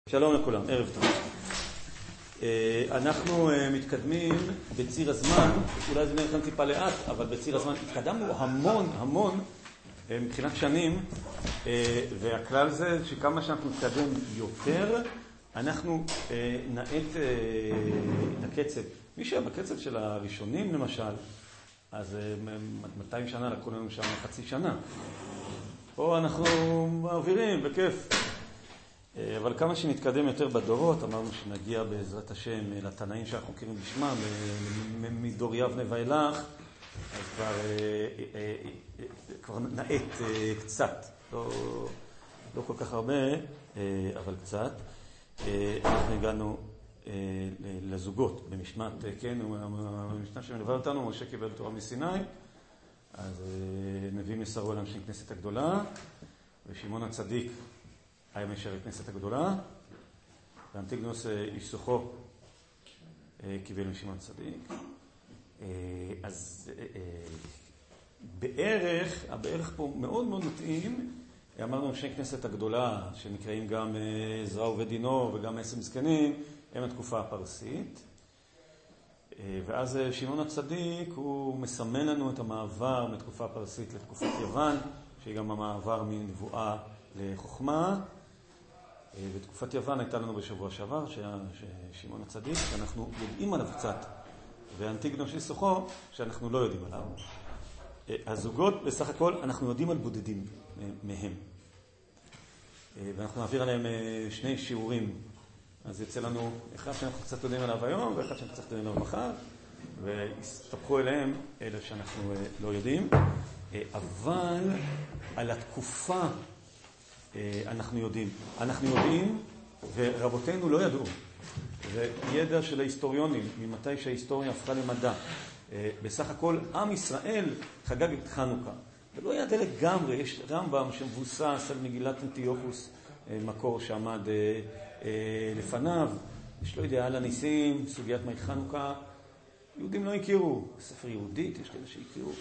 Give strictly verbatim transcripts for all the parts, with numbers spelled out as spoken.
שלום לכולם, ערב טוב. אנחנו מתקדמים בציר הזמן, אולי זה נראה לכם טיפה לאט, אבל בציר הזמן התקדמנו המון המון מבחינת שנים, והכלל זה שכמה שאנחנו נתקדם יותר, אנחנו נעט לקצב. מי שהיה בקצב של הראשונים למשל, אז מאתיים שנה לקחו לנו שם חצי שנה. פה אנחנו מעבירים בכיף. אבל כמה שנתקדם יותר בדורות, אמרנו שנגיע בעזרת השם לתנאים שאנחנו מכירים בשמם, מדור יבנה ואילך, אז כבר, כבר נעט קצת, לא, לא כל כך הרבה, אבל קצת. אנחנו הגענו לזוגות במשנת, כן, במשנת שמלווה אותנו, משה קיבל תורה מסיני, אז נביא מסרו אל אנשי כנסת הגדולה, ושמעון הצדיק היה משרת כנסת הגדולה, ואנטיגנוס איש סוחו קיבל משמעון צדיק. אז בערך, הבערך פה מאוד מאוד מתאים, אמרנו אנשי כנסת הגדולה, שנקראים גם עזרא ודינו וגם עשר מזקנים, הם התקופה הפרסית. ואז שמעון הצדיק הוא מסמן לנו את המעבר מתקופה הפרסית לתקופת יוון, שהיא גם המעבר מנבואה לחוכמה. בתקופת יוון הייתה לנו בשבוע שעבר, ששמעון הצדיק, שאנחנו יודעים עליו קצת, ואנטיגנוס איש סוחו, שאנחנו לא יודעים עליו. הזוגות, בסך הכל, אנחנו יודעים על בודדים מהם. ואנחנו נעביר עליהם שני שיעורים. אז יצא לנו אחד שאנחנו קצת יודעים עליו היום, ואחד שאנחנו קצת יודעים עליו מחר, והסתפחו אליהם אלה שאנחנו לא יודעים. אבל על התקופה אנחנו יודעים. אנחנו יודעים, ורבותינו לא ידעו. זה ידע של ההיסטוריונים, ממתי שההיסטוריה הפכה למדע. בסך הכל, עם ישראל חגג את חנוכה. ולא ידע לגמרי, יש רמב"ם שמבוסס על מגילת אנטיוכוס, מקור שעמד לפניו. יש לו ידיעה על הניסים, סוגיית מי חנוכה. יהודים לא הכירו. ספר יהודית, יש כאלה שהכירו.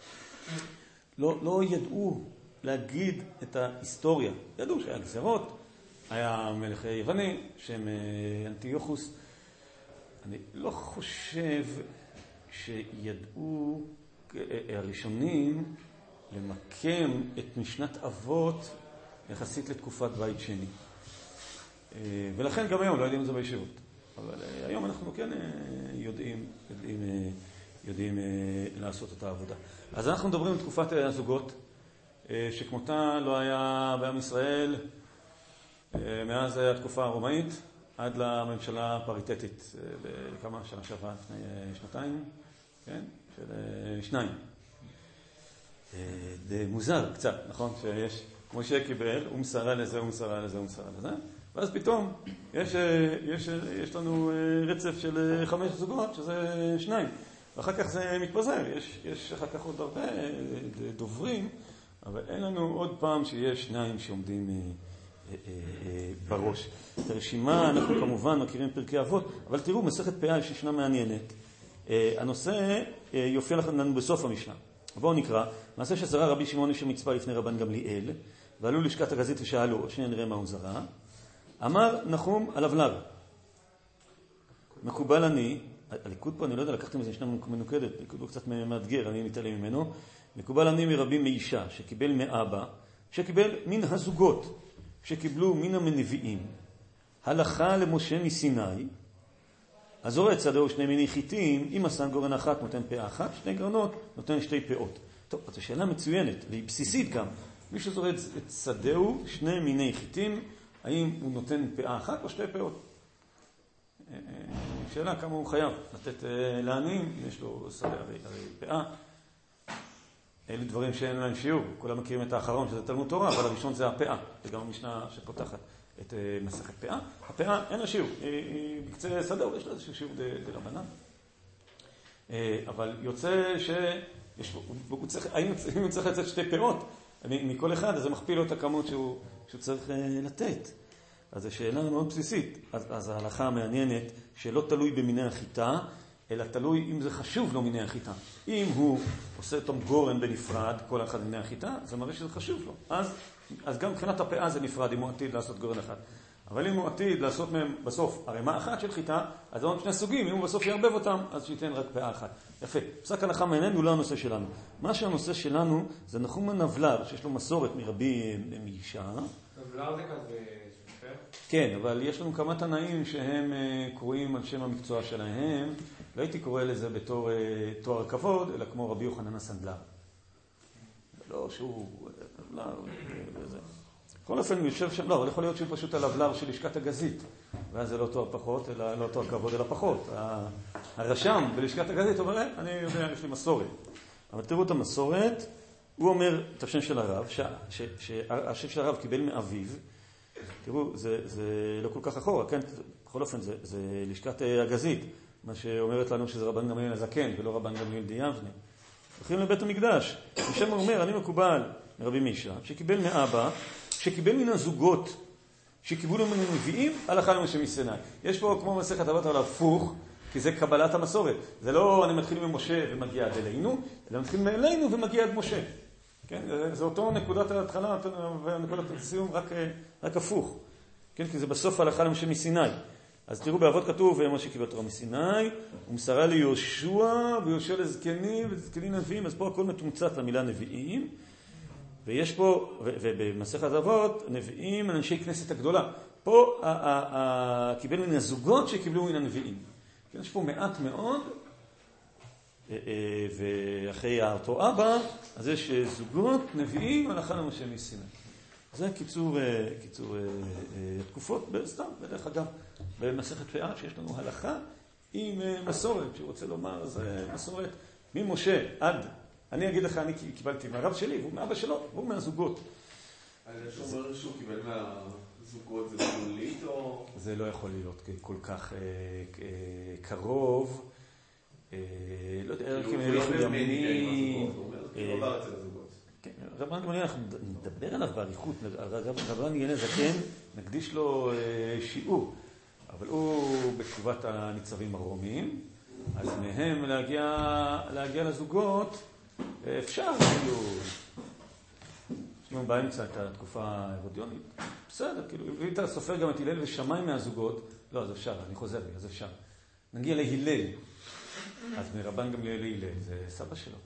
לא, לא ידעו להגיד את ההיסטוריה. ידעו שהיה גזרות, היה מלך יווני, שם אנטיוכוס. אני לא חושב שידעו הראשונים למקם את משנת אבות יחסית לתקופת בית שני. ולכן גם היום לא יודעים את זה בישיבות. אבל היום אנחנו כן יודעים, יודעים, יודעים לעשות את העבודה. אז אנחנו מדברים על תקופת הזוגות, שכמותה לא היה בעם ישראל מאז התקופה הרומאית עד לממשלה הפריטטית לכמה שנה שעברה, לפני שנתיים, כן? של שניים. זה מוזר קצת, נכון? שיש, כמו שקיבל, הוא מסרה לזה, הוא מסרה לזה, הוא מסרה לזה, ואז פתאום יש, יש, יש לנו רצף של חמש זוגות, שזה שניים, ואחר כך זה מתפזר, יש, יש אחר כך עוד הרבה דוברים, אבל אין לנו עוד פעם שיש שניים שעומדים אה, אה, אה, בראש. את הרשימה אנחנו כמובן מכירים פרקי אבות, אבל תראו, מסכת פאה יש ישנה מעניינת. אה, הנושא אה, יופיע לנו בסוף המשנה. בואו נקרא, מעשה שזרע רבי שמעון איש המצפה לפני רבן גמליאל, ועלו לשכת הגזית ושאלו, שנייה נראה מה הוא זרע. אמר נחום הלבלב, מקובל אני, הליכוד פה אני לא יודע, לקחתם איזה ישנה מנוקדת, הליכוד הוא קצת מאתגר, אני מתעלם ממנו, מקובל אני מרבי מאישה, שקיבל מאבא, שקיבל מן הזוגות, שקיבלו מן המנביאים, הלכה למשה מסיני, הזורע צדהו שני מיני חיטים, אם עשה גורן אחת נותן פאה אחת, שני גרנות נותן שתי פאות. טוב, זו שאלה מצוינת, והיא בסיסית גם. מי שזורע את צדהו שני מיני חיטים, האם הוא נותן פאה אחת או שתי פאות? שאלה כמה הוא חייב לתת לעניים, יש לו שדה הרי, הרי פאה. אלה דברים שאין להם שיעור, כולם מכירים את האחרון שזה תלמוד תורה, אבל הראשון זה הפאה, זה גם המשנה שפותחת את מסכת פאה. הפאה אין לה שיעור, היא בקצה שדה, יש לה איזשהו שיעור דרבנן. אבל יוצא שיש, הוא צריך, האם הוא צריך לצאת שתי פאות מכל אחד, אז זה מכפיל לו את הכמות שהוא, שהוא צריך לתת. אז זו שאלה מאוד בסיסית. אז, אז ההלכה המעניינת שלא תלוי במיני החיטה, אלא תלוי אם זה חשוב לו מיני החיטה. אם הוא עושה אותו גורן בנפרד, כל אחד מיני החיטה, זה מראה שזה חשוב לו. אז, אז גם מבחינת הפאה זה נפרד, אם הוא עתיד לעשות גורן אחד. אבל אם הוא עתיד לעשות מהם בסוף ערימה אחת של חיטה, אז זה עוד שני סוגים, אם הוא בסוף יערבב אותם, אז שייתן רק פאה אחת. יפה. פסק הלכה מעניין הוא לא הנושא שלנו. מה שהנושא שלנו זה נחום הנבלר, שיש לו מסורת מרבי מישה. נבלר זה כזה סופר? כן, אבל יש לנו כמה תנאים שהם קוראים על שם המקצוע שלהם. לא הייתי קורא לזה בתור תואר כבוד, אלא כמו רבי יוחנן הסנדלר. לא שהוא... לא, זה... בכל אופן הוא יושב שם, לא, אבל יכול להיות שהוא פשוט הלבלר של לשכת הגזית, ואז זה לא תואר פחות, אלא לא תואר כבוד, אלא פחות. הרשם בלשכת הגזית אומר, אני יודע, יש לי מסורת. אבל תראו את המסורת, הוא אומר את השם של הרב, שהשם של הרב קיבל מאביו, תראו, זה, זה לא כל כך אחורה, כן? בכל אופן, זה, זה לשכת הגזית, מה שאומרת לנו שזה רבן גמליאל הזקן, ולא רבן גמליאל דיאבנה. הולכים לבית המקדש, ושם הוא אומר, אני מקובל מרבי מישה, שקיבל מאבא, שקיבל מן הזוגות, שקיבלו מן הנביאים, הלכה למשה מסיני. יש פה כמו מסכת אבות על הפוך, כי זה קבלת המסורת. זה לא אני מתחיל ממשה ומגיע עד אלינו, אלא מתחיל מאלינו ומגיע עד משה. כן? זה אותו נקודת ההתחלה ונקודת הסיום, רק, רק הפוך. כן? כי זה בסוף הלכה למשה מסיני. אז תראו, באבות כתוב, משה קיבל תורה מסיני, ומסרה ליהושע, ויהושע לזקנים, וזקנים נביאים, אז פה הכל מתומצת למילה נביאים. ויש פה, ובמסכת אבות, נביאים, אנשי כנסת הגדולה. פה קיבל מן הזוגות שקיבלו מן הנביאים. יש פה מעט מאוד, ואחרי אותו אבא, אז יש זוגות, נביאים, הלכה למשה מסיני. זה קיצור, קיצור תקופות, סתם, בדרך אגב, במסכת פאה, שיש לנו הלכה עם מסורת, שרוצה לומר, זה מסורת ממשה עד, אני אגיד לך, אני קיבלתי מהרב שלי, והוא מאבא שלו, והוא מהזוגות. אני אומר שהוא קיבל מהזוגות, זה גבולית או... זה לא יכול להיות כל כך קרוב. לא יודע, איך הם הריחו ימיני... כאילו עבר אצל הזוגות. רבן גמליאל, אנחנו נדבר עליו בעריכות, רבן גמליאל זקן, נקדיש לו שיעור, אבל הוא בתקופת הניצבים הרומיים, אז מהם להגיע לזוגות, אפשר, כאילו, יש לנו באמצע את התקופה ההרודיונית, בסדר, כאילו, אם אתה סופר גם את הלל ושמאי מהזוגות, לא, אז אפשר, אני חוזר לי, אז אפשר. נגיע להלל, אז מרבן גמליאל להלל, זה סבא שלו.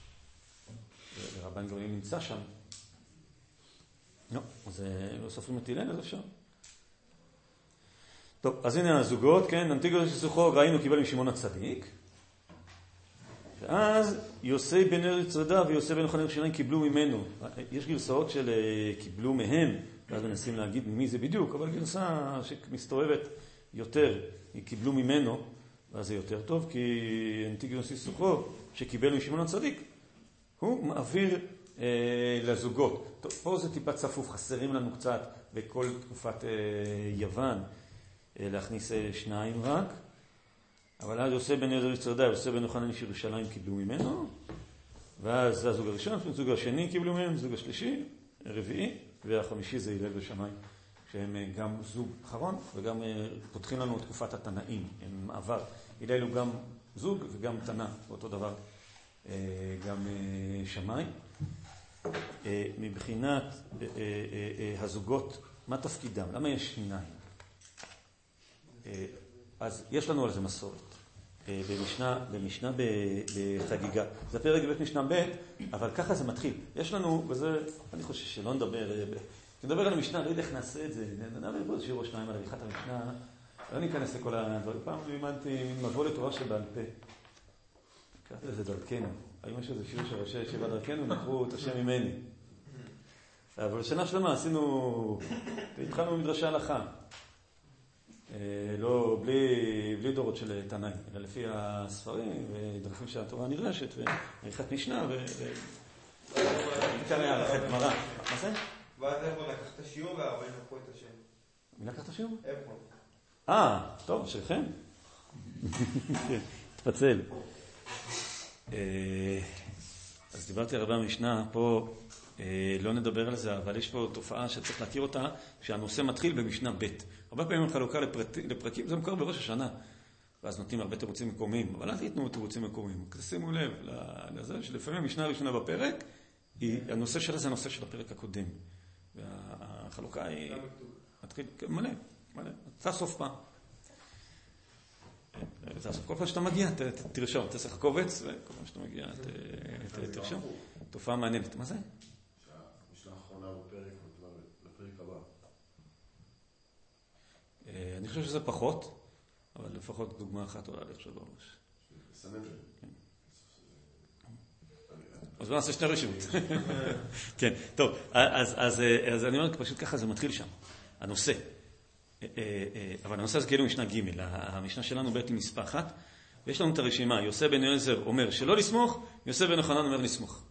ורבן גמליאל נמצא שם. לא, אז לא סופרים את הלל, אז אפשר. טוב, אז הנה הזוגות, כן, אנטיגוס שסוחו ראינו קיבל משמעון הצדיק, ואז יוסי בן ארץ צרדה ויוסי בן יוחנן ירושלים קיבלו ממנו. יש גרסאות של קיבלו מהם, ואז מנסים להגיד מי זה בדיוק, אבל גרסה שמסתובבת יותר, היא קיבלו ממנו, ואז זה יותר טוב, כי אנטיגוס שסוחו שקיבל משמעון הצדיק, הוא מעביר אה, לזוגות. טוב, פה זה טיפה צפוף, חסרים לנו קצת בכל תקופת אה, יוון אה, להכניס אה, שניים רק. אבל אז יוסי בן ארץ צרדה, יוסי בן יוחנן איש ירושלים קיבלו ממנו, ואז זה הזוג הראשון, הזוג השני קיבלו מהם, הזוג השלישי, הרביעי, והחמישי זה הלל ושמאי, שהם אה, גם זוג אחרון, וגם אה, פותחים לנו תקופת התנאים, הם מעבר. הלל הוא גם זוג וגם תנא, באותו דבר. גם שמאי. מבחינת הזוגות, מה תפקידם? למה יש שניים? אז יש לנו על זה מסורת. במשנה, במשנה בחגיגה. זה פרק בית משנה ב', אבל ככה זה מתחיל. יש לנו, וזה, אני חושב שלא נדבר, נדבר על המשנה, לא יודע איך נעשה את זה. נדבר פה איזה שיעור או שניים על עריכת המשנה. לא ניכנס לכל הדברים. פעם לימדתי מבוא לתורה שבעל פה. קראתי לזה דרכנו. היום יש איזה שיעור שראשי שבע דרכנו, נקראו את השם ממני. אבל בשנה שלמה עשינו, התחלנו במדרשי הלכה. לא, בלי, בלי דורות של תנאי, אלא לפי הספרים ודרכים של התורה הנדרשת, ועריכת משנה, ו... בעיקר היה הלכת גמרא. מה זה? ואז איפה לקח את השיעור והרבנים לקחו את השם. מי לקח את השיעור? איפה? אה, טוב, שלכם. תפצל. אז דיברתי הרבה במשנה, פה לא נדבר על זה, אבל יש פה תופעה שצריך להכיר אותה, שהנושא מתחיל במשנה ב'. הרבה פעמים חלוקה לפרקים, זה מוכר בראש השנה, ואז נותנים הרבה תירוצים מקומיים, אבל אז ייתנו תירוצים מקומיים. שימו לב לזה שלפעמים המשנה הראשונה בפרק, הנושא שלה זה הנושא של הפרק הקודם. והחלוקה היא... מתחיל, מלא, מלא. תאסוף פעם. תאסוף כל פעם שאתה מגיע, תרשום, תעשה קובץ, וכל פעם שאתה מגיע, תרשום. תופעה מעניינת. מה זה? משנה האחרונה בפרק, בפרק הבא. אני חושב שזה פחות, אבל לפחות דוגמה אחת עולה לי עכשיו ממש. סנדרין. אז בוא נעשה שתי רשימות. כן, טוב, אז אני אומר, פשוט ככה זה מתחיל שם, הנושא. אבל הנושא הזה כאילו משנה ג', המשנה שלנו בעצם מספר אחת, ויש לנו את הרשימה, יוסי בן יועזר אומר שלא לסמוך, יוסי בן יוחנן אומר לסמוך.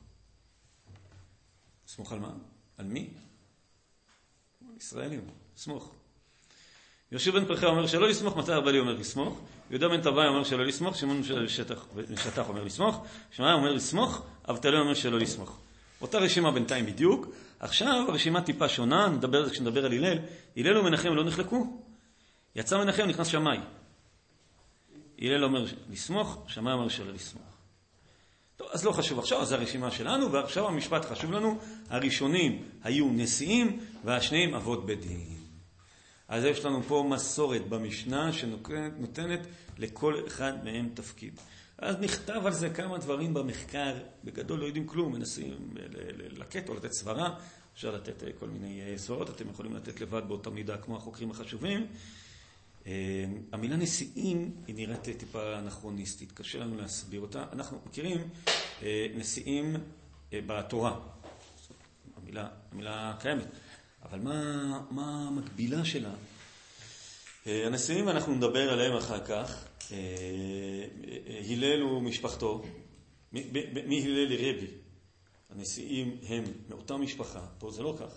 לסמוך על מה? על מי? ישראלים, לסמוך. יהושע בן פרחיה אומר שלא לסמוך, מתי ארבלי אומר לסמוך, יהודה בן טבעי אומר שלא לסמוך, שמעון שטח אומר לסמוך, שמעיה אומר לסמוך, אבטלי אומר שלא לסמוך. אותה רשימה בינתיים בדיוק. עכשיו הרשימה טיפה שונה, נדבר על זה כשנדבר על הלל. הלל ומנחם לא נחלקו. יצא מנחם, נכנס שמאי. הלל אומר לסמוך, שמאי אומר שלא לסמוך. טוב, אז לא חשוב עכשיו, אז הרשימה שלנו, ועכשיו המשפט חשוב לנו, הראשונים היו נשיאים, והשניים אבות בית דין. אז יש לנו פה מסורת במשנה שנותנת לכל אחד מהם תפקיד. אז נכתב על זה כמה דברים במחקר, בגדול לא יודעים כלום, מנסים לקט או לתת סברה, אפשר לתת כל מיני סברות, אתם יכולים לתת לבד באותה מידה כמו החוקרים החשובים. המילה נשיאים היא נראית טיפה אנכרוניסטית, קשה לנו להסביר אותה. אנחנו מכירים נשיאים בתורה, המילה, המילה קיימת. אבל מה, מה המקבילה שלה? הנשיאים, אנחנו נדבר עליהם אחר כך. הלל ומשפחתו, מי הלל לרבי? הנשיאים הם מאותה משפחה, פה זה לא כך.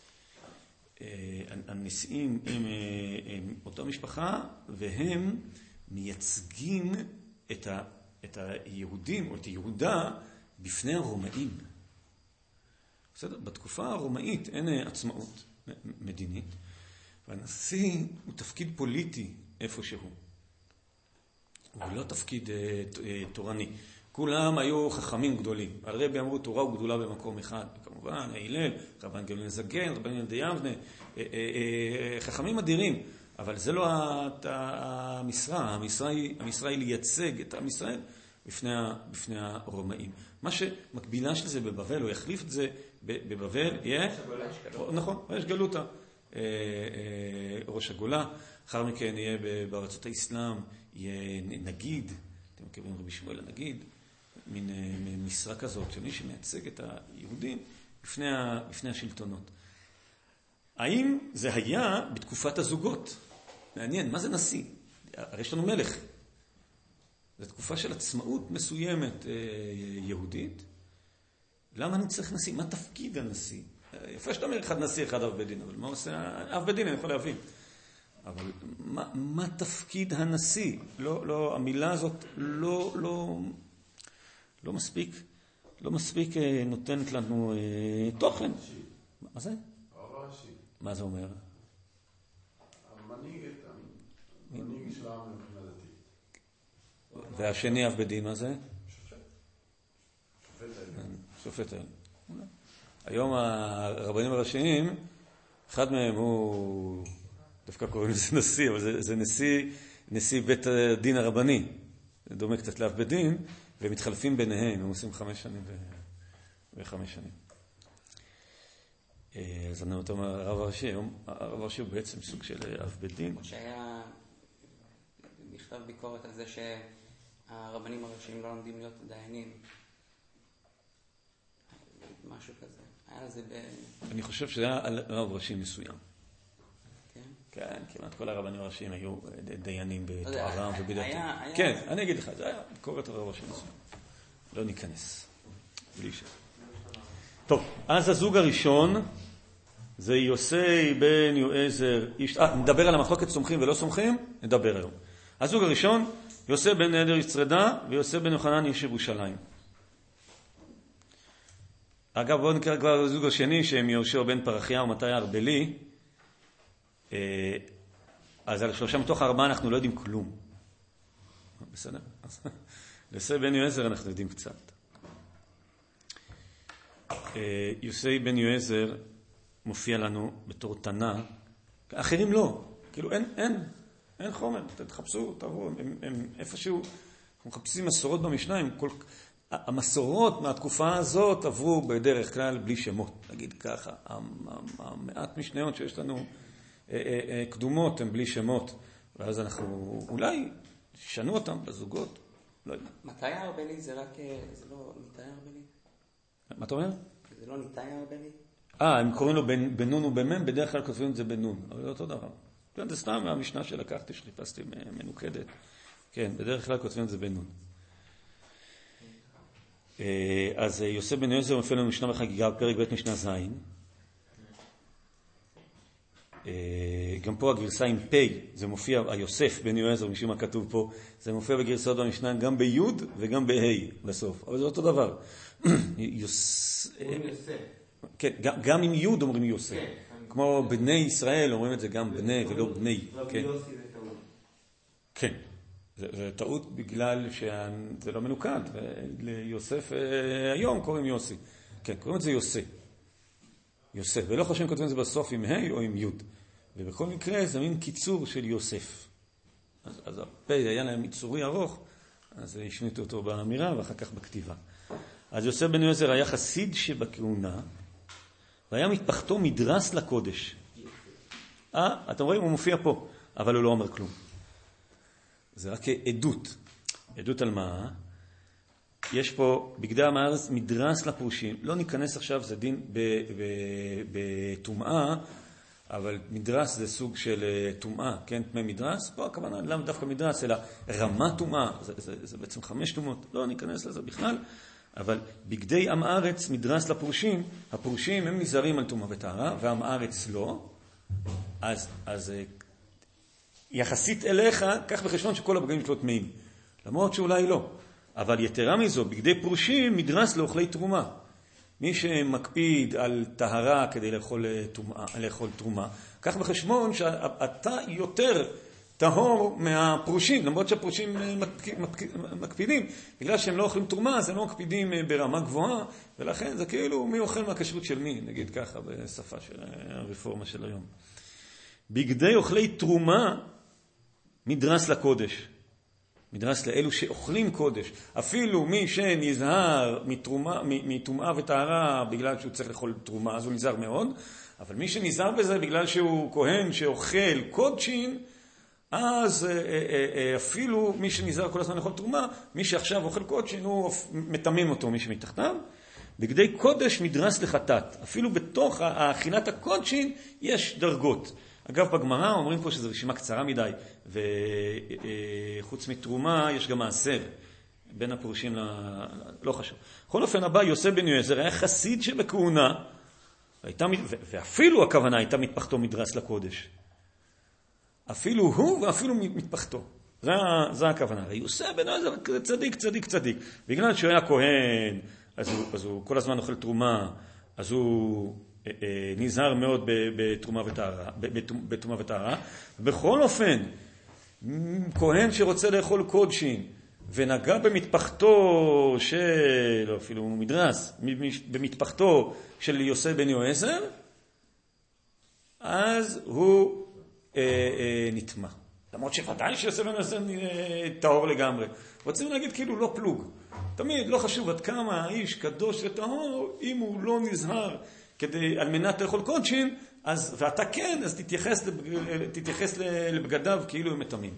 הנשיאים הם, הם מאותה משפחה, והם מייצגים את, ה, את היהודים או את יהודה בפני הרומאים. בסדר? בתקופה הרומאית אין עצמאות מדינית, והנשיא הוא תפקיד פוליטי איפשהו. הוא לא תפקיד תורני. כולם היו חכמים גדולים. על רבי אמרו תורה וגדולה במקום אחד. כמובן, הלל, רבן גמליאל זקן, רבן יהודה די יבנה, חכמים אדירים. אבל זה לא המשרה. המשרה היא, המשרה היא לייצג את עם ישראל בפני, בפני הרומאים. מה שמקבילה של זה בבבל, או יחליף את זה בבבל, יהיה... נכון, יש גלותה. ראש הגולה. אחר מכן יהיה בארצות האסלאם, יהיה נגיד, אתם מכירים רבי שמואל הנגיד, מין משרה כזאת, שמי שמייצג את היהודים בפני, בפני השלטונות. האם זה היה בתקופת הזוגות? מעניין, מה זה נשיא? הרי יש לנו מלך. זו תקופה של עצמאות מסוימת יהודית. למה אני צריך נשיא? מה תפקיד הנשיא? יפה שאתה אומר אחד נשיא, אחד אב בית דין, אבל מה עושה אב בית דין? אני יכול להבין. אבל מה, מה תפקיד הנשיא? לא, לא, המילה הזאת לא, לא, לא מספיק, לא מספיק נותנת לנו תוכן. מה זה? מה זה אומר? המנהיג, המנהיג של העם מבחינה דתית. והשני אב בית דין, מה זה? שופט. שופט העליון. שופט העליון. היום הרבנים הראשיים, אחד מהם הוא, דווקא קוראים לזה נשיא, אבל זה, זה נשיא, נשיא בית הדין הרבני. זה דומה קצת לאב בית דין, והם מתחלפים ביניהם, הם עושים חמש שנים ו... וחמש שנים. אז אני אומר, הרב הראשי, היום הרב הראשי הוא בעצם סוג של אב בית דין. שהיה נכתב ביקורת על זה שהרבנים הראשיים לא לומדים להיות דיינים. משהו כזה. היה לזה ב... אני חושב שזה היה על רב ראשי מסוים. כן? כן, כמעט כל הרבנים הראשיים היו דיינים בתוארם ובדתו. היה... כן, אני אגיד לך, זה היה ביקורת על רב ראשי מסוים. לא ניכנס. בלי ש... טוב, אז הזוג הראשון זה יוסי בן יועזר, איש... אה, נדבר על המחלוקת סומכים ולא סומכים? נדבר היום. הזוג הראשון, יוסי בן נדר יצרדה ויוסי בן יוחנן איש ירושלים. אגב, בואו נקרא כבר הזוג השני, שהם יהושע בן פרחיה ומתי ארבלי. אז על שלושה מתוך ארבעה אנחנו לא יודעים כלום. בסדר? יוסי בן יועזר אנחנו יודעים קצת. יוסי בן יועזר מופיע לנו בתור תנא, אחרים לא. כאילו אין, אין, אין חומר, תחפשו, תעברו, הם, הם איפשהו, אנחנו מחפשים מסורות במשנה, הם כל... המסורות מהתקופה הזאת עברו בדרך כלל בלי שמות, נגיד ככה. המעט משניות שיש לנו קדומות הן בלי שמות, ואז אנחנו אולי שנו אותם בזוגות, לא יודע. מתי הארבלי זה רק, זה לא ניתאי הארבלי? מה אתה אומר? זה לא ניתאי הארבלי? אה, הם קוראים לו בנון ובמם, בדרך כלל כותבים את זה בנון, אבל זה אותו דבר. זה סתם המשנה שלקחתי, שחיפשתי מנוקדת. כן, בדרך כלל כותבים את זה בנון. אז יוסף בן יועזר מופיע לנו משנה בחגיגה בפרק ב' משנה זין. גם פה הגרסה עם פ', זה מופיע, היוסף בן יועזר, משום מה כתוב פה, זה מופיע בגרסאות במשנה גם בי' וגם בה' בסוף, אבל זה אותו דבר. כן, גם עם י' אומרים יוסף. כמו בני ישראל אומרים את זה גם בני ולא בני. כן. זה טעות בגלל שזה לא מנוקד, וליוסף היום קוראים יוסי. כן, קוראים את זה יוסף. יוסף, ולא חושבים כותבים את זה בסוף עם ה' או עם י'. ובכל מקרה זה מין קיצור של יוסף. אז, אז הפה היה להם ייצורי ארוך, אז השמיטו אותו באמירה ואחר כך בכתיבה. אז יוסף בן יועזר היה חסיד שבכהונה, והיה מתפחתו מדרס לקודש. אה, אתם רואים, הוא מופיע פה, אבל הוא לא אומר כלום. זה רק עדות. עדות על מה? יש פה בגדי עם הארץ מדרס לפרושים. לא ניכנס עכשיו, זה דין בטומאה, אבל מדרס זה סוג של טומאה, כן? תמי מדרס. פה הכוונה, למה דווקא מדרס, אלא רמה טומאה. זה, זה, זה בעצם חמש טומאות. לא ניכנס לזה בכלל. אבל בגדי עם הארץ מדרס לפרושים, הפרושים הם נזהרים על טומאה וטהרה, ועם הארץ לא. אז, אז יחסית אליך, כך בחשבון שכל הבגדים שלו טמאים. למרות שאולי לא. אבל יתרה מזו, בגדי פרושים מדרס לאוכלי תרומה. מי שמקפיד על טהרה כדי לאכול תרומה, לאכול תרומה, כך בחשבון שאתה יותר טהור מהפרושים, למרות שהפרושים מקפידים. בגלל שהם לא אוכלים תרומה, אז הם לא מקפידים ברמה גבוהה, ולכן זה כאילו מי אוכל מהכשרות של מי, נגיד ככה בשפה של הרפורמה של היום. בגדי אוכלי תרומה מדרס לקודש. מדרס לאלו שאוכלים קודש. אפילו מי שנזהר מתרומה, מתרומה וטהרה בגלל שהוא צריך לאכול תרומה, אז הוא נזהר מאוד. אבל מי שנזהר בזה בגלל שהוא כהן שאוכל קודשין, אז אפילו מי שנזהר כל הזמן לאכול תרומה, מי שעכשיו אוכל קודשין הוא מתמם אותו, מי שמתחתיו. בגדי קודש מדרס לחטאת. אפילו בתוך האכילת הקודשין יש דרגות. אגב, בגמרא אומרים פה שזו רשימה קצרה מדי, וחוץ מתרומה יש גם מעשר בין הפרושים, ל... לא חשוב. בכל אופן הבא, יוסף בן יועזר היה חסיד שבכהונה, והייתה... ואפילו הכוונה הייתה מתפחתו מדרס לקודש. אפילו הוא ואפילו מתפחתו. זה, זה הכוונה. יוסף בן יועזר צדיק, צדיק, צדיק. בגלל שהוא היה כהן, אז הוא, אז הוא כל הזמן אוכל תרומה, אז הוא... נזהר מאוד בתרומה וטהרה, בתרומה וטהרה. בכל אופן, כהן שרוצה לאכול קודשין ונגע במטפחתו של, לא אפילו מדרס, במטפחתו של יוסף בן יועזר, אז הוא אה, אה, נטמע. למרות שוודאי שיוסף בן יועזר טהור לגמרי. רוצים להגיד כאילו לא פלוג. תמיד לא חשוב עד כמה האיש קדוש וטהור, אם הוא לא נזהר כדי, על מנת לאכול קודשין, אז, ואתה כן, אז תתייחס, לבג, תתייחס לבגדיו כאילו הם מטמאים.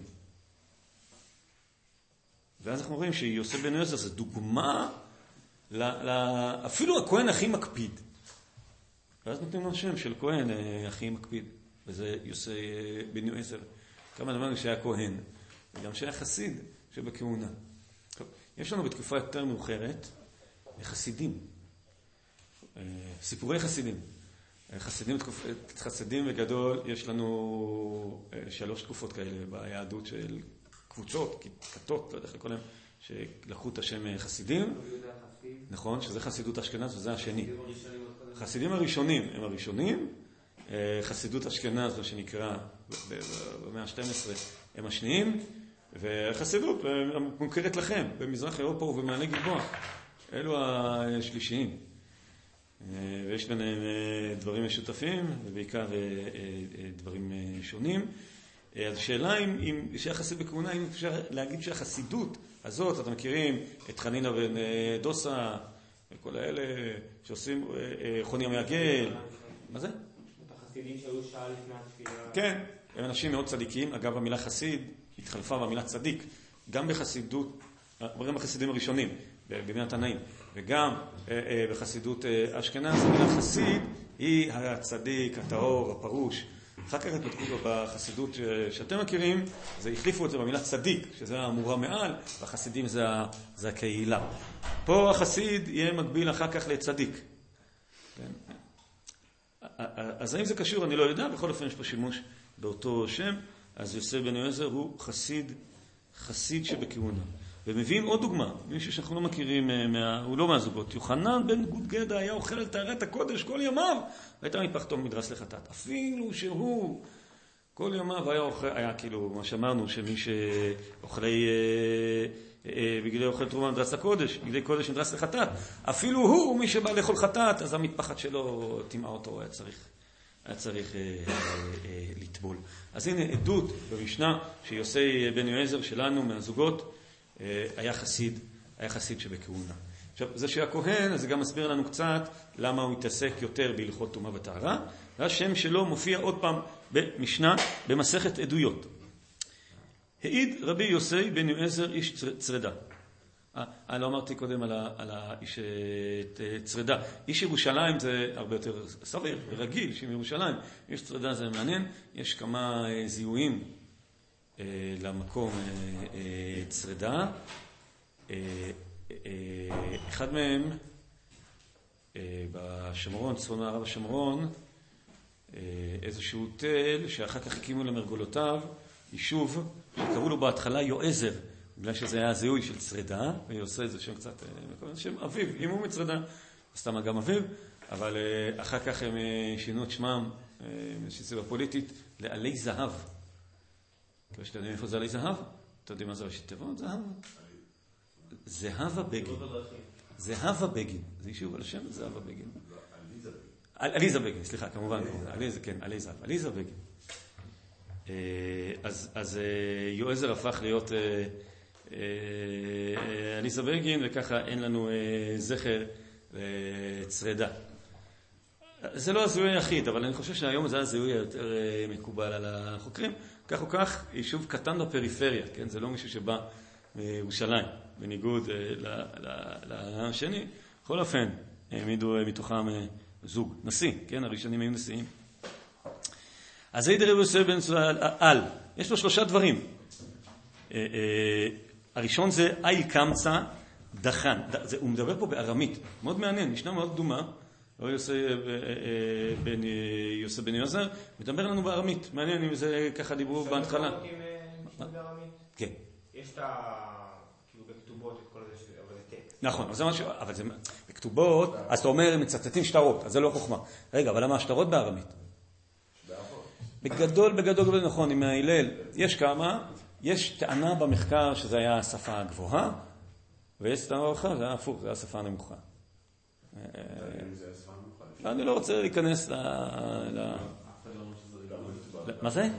ואז אנחנו רואים שיוסף בן יועזר זה דוגמה, ל, ל, אפילו הכהן הכי מקפיד. ואז נותנים לו שם של כהן הכי מקפיד, וזה יוסף בן יועזר. כמה דברים שהיה כהן, וגם שהיה חסיד שבכהונה. טוב, יש לנו בתקופה יותר מאוחרת, חסידים. סיפורי חסידים. חסידים, חסידים בגדול, יש לנו שלוש תקופות כאלה ביהדות של קבוצות, כתות, לא יודע איך לקרוא להם, שלקחו את השם חסידים. נכון, שזה חסידות אשכנז וזה השני. חסידים הראשונים הם הראשונים, חסידות אשכנז, זה שנקרא במאה ה-שתים עשרה, הם השניים, והחסידות מוכרת לכם במזרח אירופה ובמעלה גלבוע. אלו השלישיים. ויש ביניהם דברים משותפים, ובעיקר דברים שונים. אז השאלה אם, אם שהחסיד בכהונה, אם אפשר להגיד שהחסידות הזאת, אתם מכירים את חנינה בן דוסה, וכל האלה שעושים חוני המעגל. מה זה? את החסידים שהיו שעה לפני התפילה. כן, הם אנשים מאוד צדיקים. אגב, המילה חסיד התחלפה במילה צדיק. גם בחסידות, גם בחסידים הראשונים, בימי התנאים, וגם בחסידות אשכנז, המילה חסיד היא הצדיק, הטהור, הפרוש. אחר כך התפתחו לו בחסידות שאתם מכירים, זה החליפו את זה במילה צדיק, שזה המורה מעל, והחסידים זה, זה הקהילה. פה החסיד יהיה מקביל אחר כך לצדיק. כן? אז האם זה קשור? אני לא יודע, בכל אופן יש פה שימוש באותו שם. אז יוסף בן יועזר הוא חסיד, חסיד שבכהונה. ומביאים עוד דוגמה, מישהו שאנחנו לא מכירים, מה, הוא לא מהזוגות. יוחנן בן גודגדה היה אוכל על טהרת הקודש כל ימיו, והייתה מפחתו מדרס לחטאת. אפילו שהוא כל ימיו היה אוכל, היה כאילו, מה שאמרנו, שמי שאוכלי, אה, אה, בגלל אוכל תרומה מדרס לקודש, בגלל קודש מדרס לחטאת. אפילו הוא, מי שבא לאכול חטאת, אז המתפחת שלו תימאה אותו, היה צריך, היה צריך אה, אה, אה, לטבול. אז הנה עדות במשנה שיוסף בן יועזר שלנו מהזוגות, היה חסיד, היה חסיד שבכהונה. עכשיו, זה שהכהן, אז זה גם מסביר לנו קצת למה הוא מתעסק יותר בהלכות טומאה וטהרה, והשם שלו מופיע עוד פעם במשנה במסכת עדויות. העיד רבי יוסף בן יועזר איש צרדה. אני לא אמרתי קודם על, ה, על האיש צרדה. איש ירושלים זה הרבה יותר סביר, רגיל, שם ירושלים. איש צרדה זה מעניין, יש כמה זיהויים למקום צרדה. אחד מהם בשומרון, צפון מערב השומרון, איזשהו תל שאחר כך הקימו למרגולותיו יישוב שקראו לו בהתחלה יועזר, בגלל שזה היה זיהוי של צרדה, ויוסף זה שם קצת, שם אביב, אם הוא מצרדה, סתם גם אביב, אבל אחר כך הם שינו את שמם, מסיבה פוליטית, לעלי זהב. כאילו שאתם יודעים איפה זה עלי זהב? אתם יודעים מה זה ראשי תיבות? זהב? זהבה בגין. זהבה בגין. זה יישוב על השם? זהבה בגין. עליזה בגין, סליחה, כמובן. עליזה, כן, עליזה. עליזה בגין. אז יועזר הפך להיות עליזה בגין, וככה אין לנו זכר צרדה. זה לא הזיהוי היחיד, אבל אני חושב שהיום זה הזיהוי היותר מקובל על החוקרים. כך או כך, יישוב קטן בפריפריה, כן? זה לא מישהו שבא מירושלים, בניגוד לשני. בכל אופן, העמידו מתוכם זוג, נשיא, כן? הראשונים היו נשיאים. אז העיד רבי יוסף בן על, יש לו שלושה דברים. הראשון זה איל קמצא דחן. הוא מדבר פה בארמית, מאוד מעניין, משנה מאוד קדומה. רבי יוסף בן יוסף בן יועזר מדבר לנו בארמית. מעניין אם זה ככה דיברו בהתחלה. כן. יש את ה... כאילו בכתובות את כל זה, אבל זה טקסט. נכון, זה משהו, אבל זה בכתובות, אז אתה אומר, הם מצטטים שטרות, אז זה לא חוכמה. רגע, אבל למה השטרות בארמית? בגדול, בגדול, נכון, עם ההילל, יש כמה, יש טענה במחקר שזה היה השפה הגבוהה, ויש טענה במחקר, זה היה הפוך, זה היה השפה הנמוכה. אני לא רוצה להיכנס ל... מה זה?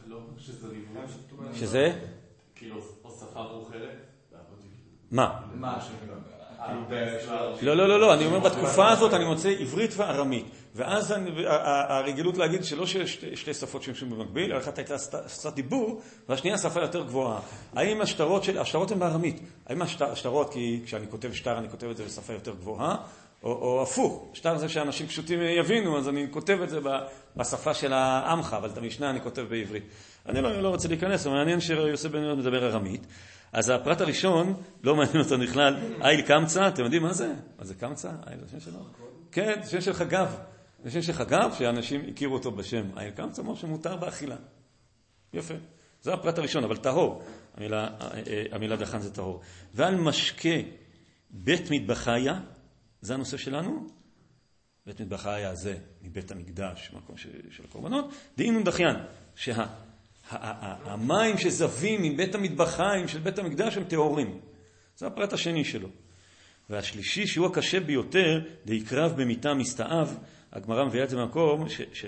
שזה? כאילו, או שפה מאוחרת? מה? מה? לא, לא, לא, לא, אני אומר בתקופה הזאת אני מוצא עברית וארמית, ואז הרגילות להגיד שלא שיש שתי שפות שמשום במקביל, אחת הייתה שפת דיבור, והשנייה שפה יותר גבוהה. האם השטרות של, השטרות הן בארמית? האם השטרות, כי כשאני כותב שטר אני כותב את זה בשפה יותר גבוהה, או, או הפוך, שטר זה שאנשים פשוטים יבינו, אז אני כותב את זה בשפה של העמך, אבל את המשנה אני כותב בעברית. אני לא, לא רוצה להיכנס, אבל מעניין שיוסף בן יועזר מדבר ארמית. אז הפרט הראשון, לא מעניין אותו נכלל, איל קמצא, אתם יודעים מה זה? מה זה קמצא? איל, זה שם שלו? כן, זה שם של חגב. זה שם של חגב, שאנשים הכירו אותו בשם איל קמצא, מה שמותר באכילה. יפה. זה הפרט הראשון, אבל טהור. המילה, המילה דחן זה טהור. ועל משקה בית מטבחיה, זה הנושא שלנו. בית מטבחיה זה מבית המקדש, מקום של הקורבנות. דהינו דחיין, שה... המים שזבים מבית המטבחיים של בית המקדש הם טהורים. זה הפרט השני שלו. והשלישי, שהוא הקשה ביותר, להיקרב במיטה מסתאב. הגמרא מביאה את זה במקום,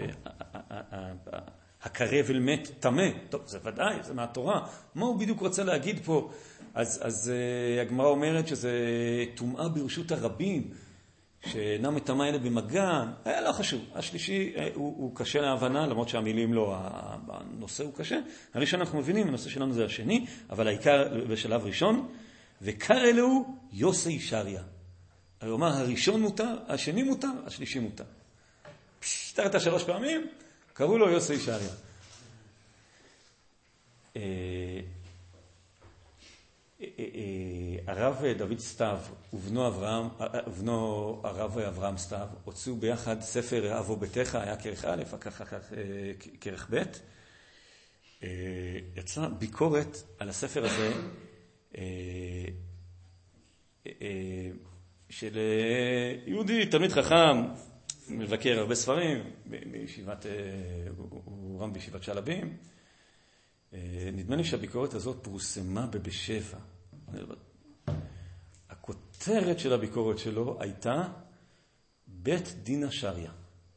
שהקרב אל מת תמה. טוב, זה ודאי, זה מהתורה. מה הוא בדיוק רוצה להגיד פה? אז, אז הגמרא אומרת שזה טומאה ברשות הרבים, שאינם מטמא אלה במגע. היה לא חשוב. השלישי הוא, הוא קשה להבנה, למרות שהמילים לא, הנושא הוא קשה. הראשון אנחנו מבינים, הנושא שלנו זה השני, אבל העיקר בשלב ראשון, וקרא אלוהו יוסי שריה. הוא אומר, הראשון מותר, השני מותר, השלישי מותר. פשטרת שלוש פעמים, קראו לו יוסי שריה. הרב דוד סתיו ובנו אברהם, ובנו הרב אברהם סתיו, הוציאו ביחד ספר אבו ביתך, היה כרך א', אחר כך כרך ב'. יצאה ביקורת על הספר הזה, של יהודי, תלמיד חכם, מבקר הרבה ספרים, בישיבת, הוא רם בישיבת שלבים. נדמה לי שהביקורת הזאת פורסמה בבשבע. הכותרת של הביקורת שלו הייתה בית דין השריה.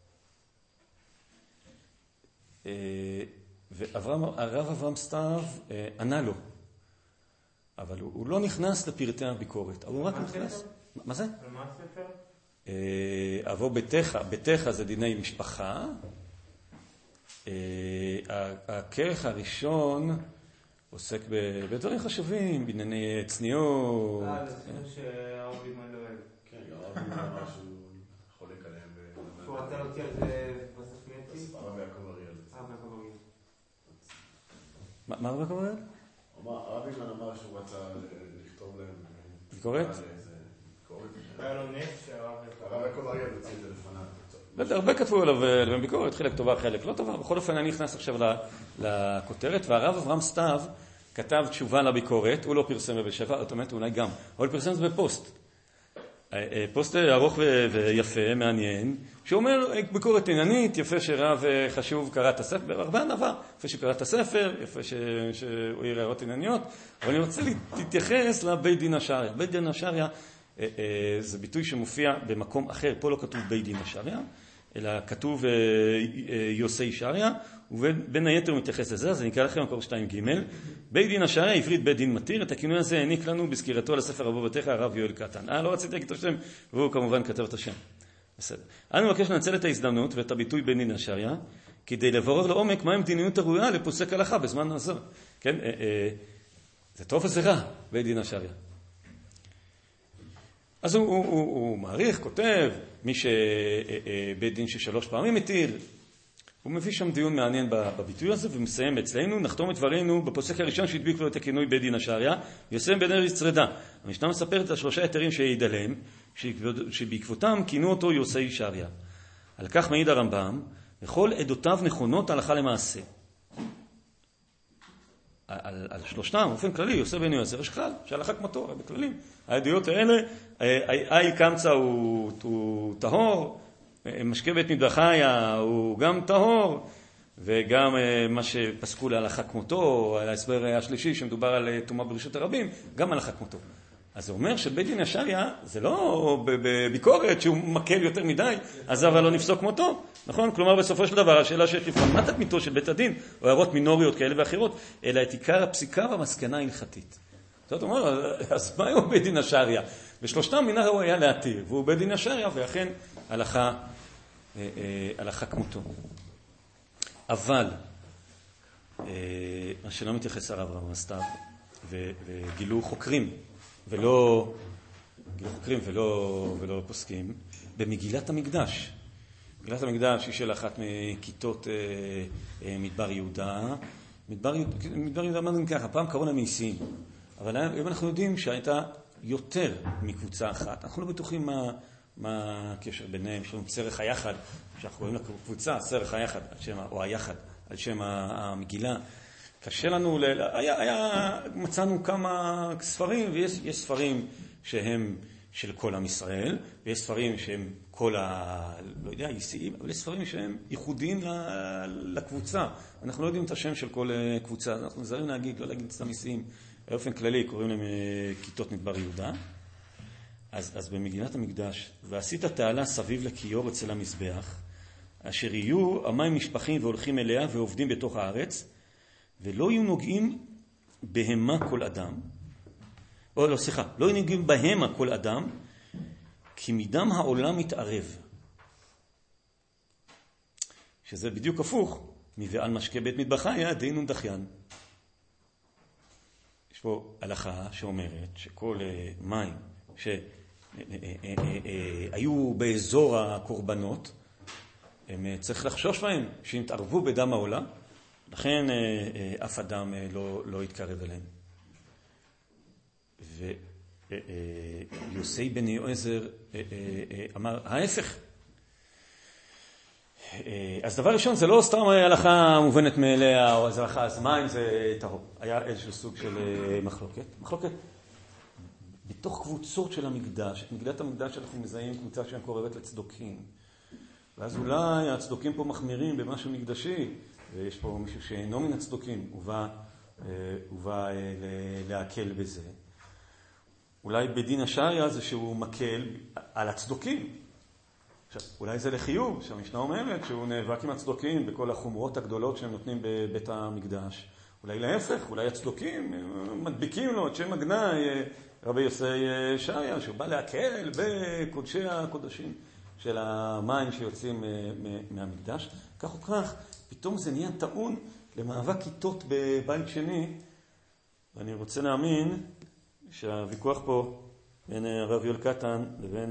והרב אברהם סתיו ענה לו, אבל הוא, הוא לא נכנס לפרטי הביקורת, הוא רק נכנס. מה זה? ומה הספר? אבוא ביתך, ביתך זה דיני משפחה. הכרך הראשון עוסק בדברים חשובים, בענייני צניעות. אה, זה ספר שהערבים האלה אוהב. כן, הערבים אמר שהוא חולק עליהם. הוא רצה להוציא על זה בספרייטי? הרב יעקב אריאל. הרב יעקב אריאל. מה הרב יעקב אריאל? הרב יעקב אמר שהוא רצה לכתוב להם ביקורת? היה לו נפט שהרב יעקב אריאל הוציא את זה לפניו. הרבה כתבו עליו בביקורת, חלק טובה, חלק לא טובה. בכל אופן אני נכנס עכשיו לכותרת, והרב אברהם סתיו כתב תשובה לביקורת, הוא לא פרסם בבשבע, זאת אומרת אולי גם, אבל פרסם את זה בפוסט. פוסט ארוך ויפה, מעניין, שאומר ביקורת עניינית, יפה שרב חשוב קרא את הספר, הרבה ענווה, יפה שקרא את הספר, יפה שהוא יראה הערות ענייניות, אבל אני רוצה להתייחס לבית דין השריה. בית דין השריה זה ביטוי שמופיע במקום אחר, פה לא כתוב בית דין השריה, אלא כתוב יוסי שריה, ובין היתר מתייחס לזה, אז אני אקרא לכם מקור שתיים ג' בית דין השריה, עברית בית דין מתיר, את הכינוי הזה העניק לנו בסקירתו לספר אבו ביתך, הרב יואל קטן. אה, לא רציתי להגיד את השם, והוא כמובן כתב את השם. בסדר. אני מבקש לנצל את ההזדמנות ואת הביטוי בית דין השריה, כדי לברר לעומק מה המדיניות הראויה לפוסק הלכה בזמן הזה. כן, אה, אה, זה טוב וזה רע, בית דין השריה. אז הוא, הוא, הוא, הוא מעריך, כותב, מי שבית דין ששלוש פעמים מתיר, הוא מביא שם דיון מעניין בביטוי הזה, ומסיים אצלנו, נחתום את דברינו בפוסק הראשון שהדביק לו את הכינוי בית דין השריה, יוסם בן ארז צרדה. המשנה מספרת על שלושה היתרים שהעיד עליהם, שבעקבותם כינו אותו יוסי שריה. על כך מעיד הרמב"ם, וכל עדותיו נכונות הלכה למעשה. על, על שלושתם, באופן כללי, יוסף בן יועזר, יש כלל, שהלכה כמותו, בכללים. העדויות האלה, איל קמצא הוא, הוא טהור, משקה בית מטבחיה הוא גם טהור, וגם מה שפסקו להלכה כמותו, על ההסבר השלישי שמדובר על טומאה ברשות הרבים, גם הלכה כמותו. אז זה אומר שבית דין השריה זה לא בביקורת שהוא מקל יותר מדי, אז אבל לא נפסוק כמותו, נכון? כלומר בסופו של דבר השאלה שיש לבחון מה תדמיתו של בית הדין, או הערות מינוריות כאלה ואחרות, אלא את עיקר הפסיקה והמסקנה ההלכתית. זאת אומרת, אז מה הוא בית דין השריה? ושלושתם מן הראוי היה להתיר, והוא בית דין השריה, ואכן הלכה, הלכה כמותו. אבל, מה שלא מתייחס הרב אברהם סתיו, וגילו חוקרים, ולא, גילו חוקרים ולא, ולא פוסקים, במגילת המקדש. מגילת המקדש היא של אחת מכיתות מדבר יהודה. מדבר, מדבר יהודה אמרנו ככה, פעם קראו להם ניסים. אבל היום אנחנו יודעים שהייתה יותר מקבוצה אחת. אנחנו לא בטוחים מה, מה הקשר ביניהם. יש לנו צרך היחד, שאנחנו רואים לקבוצה, צרך היחד, שם, או היחד, על שם המגילה. קשה לנו, ל... היה, היה, מצאנו כמה ספרים, ויש יש ספרים שהם של כל עם ישראל, ויש ספרים שהם כל ה... לא יודע, איסיים, אבל יש ספרים שהם ייחודיים לקבוצה. אנחנו לא יודעים את השם של כל קבוצה, אנחנו נזרים להגיד, לא להגיד סתם איסיים. באופן כללי קוראים להם כיתות מדבר יהודה. אז, אז במגילת המקדש, ועשית תעלה סביב לכיור אצל המזבח, אשר יהיו המים משפחים והולכים אליה ועובדים בתוך הארץ, ולא יהיו נוגעים בהמה כל אדם, או לא, סליחה, לא יהיו נוגעים בהמה כל אדם, כי מדם העולם מתערב. שזה בדיוק הפוך, מבעל משקה בית מטבחיה, דין ודחיין. יש פה הלכה שאומרת שכל מים שהיו באזור הקורבנות, הם צריך לחשוש בהם, שיתערבו בדם העולם, לכן אף אדם לא, לא יתקרב אליהם. ויוסי בן יועזר אמר ההפך. אז דבר ראשון, זה לא סתם הלכה מובנת מאליה, או אז הלכה, אז מים זה טהור. היה איזשהו סוג של מחלוקת. מחלוקת בתוך קבוצות של המקדש. את מגילת המקדש אנחנו מזהים קבוצה שמקורבת לצדוקים. ואז אולי הצדוקים פה מחמירים במשהו מקדשי, ויש פה מישהו שאינו מן הצדוקים, הוא בא, הוא בא להקל בזה. אולי בדין השריה זה שהוא מקל על הצדוקים. עכשיו, אולי זה לחיוב, שהמשנה אומרת שהוא נאבק עם הצדוקים בכל החומרות הגדולות שהם נותנים בבית המקדש. אולי להפך, אולי הצדוקים מדביקים לו את שם הגנאי רבי יוסי שריה, שהוא בא להקל בקודשי הקודשים של המים שיוצאים מהמקדש. כך או כך, פתאום זה נהיה טעון למאבק כיתות בבית שני, ואני רוצה להאמין שהוויכוח פה בין הרב יואל קטן לבין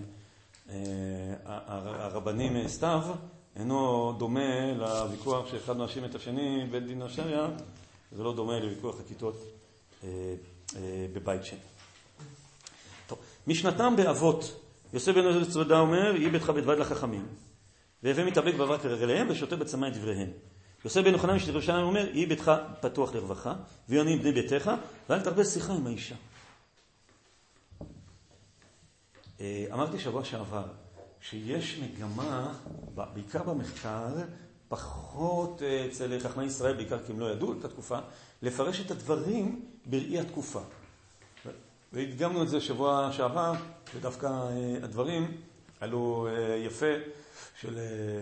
הרבנים סתיו אינו דומה לוויכוח שאחד מאשים את השני בין דין השריה, זה לא דומה לוויכוח הכיתות בבית שני. טוב, משנתם באבות, יוסף בן יועזר צרדה אומר, יהי ביתך בדבד לחכמים, והווה מתאבק בעבר כרגליהם ושותה בצמא את דבריהם. יוסף בן יוחנן משל ירושלים אומר, יהי ביתך פתוח לרווחה, ויונים בני ביתך, ואל תרבה שיחה עם האישה. אמרתי שבוע שעבר, שיש מגמה, בעיקר במחקר, פחות אצל חכמי ישראל, בעיקר כי הם לא ידעו את התקופה, לפרש את הדברים בראי התקופה. והדגמנו את זה שבוע שעבר, ודווקא הדברים עלו יפה של,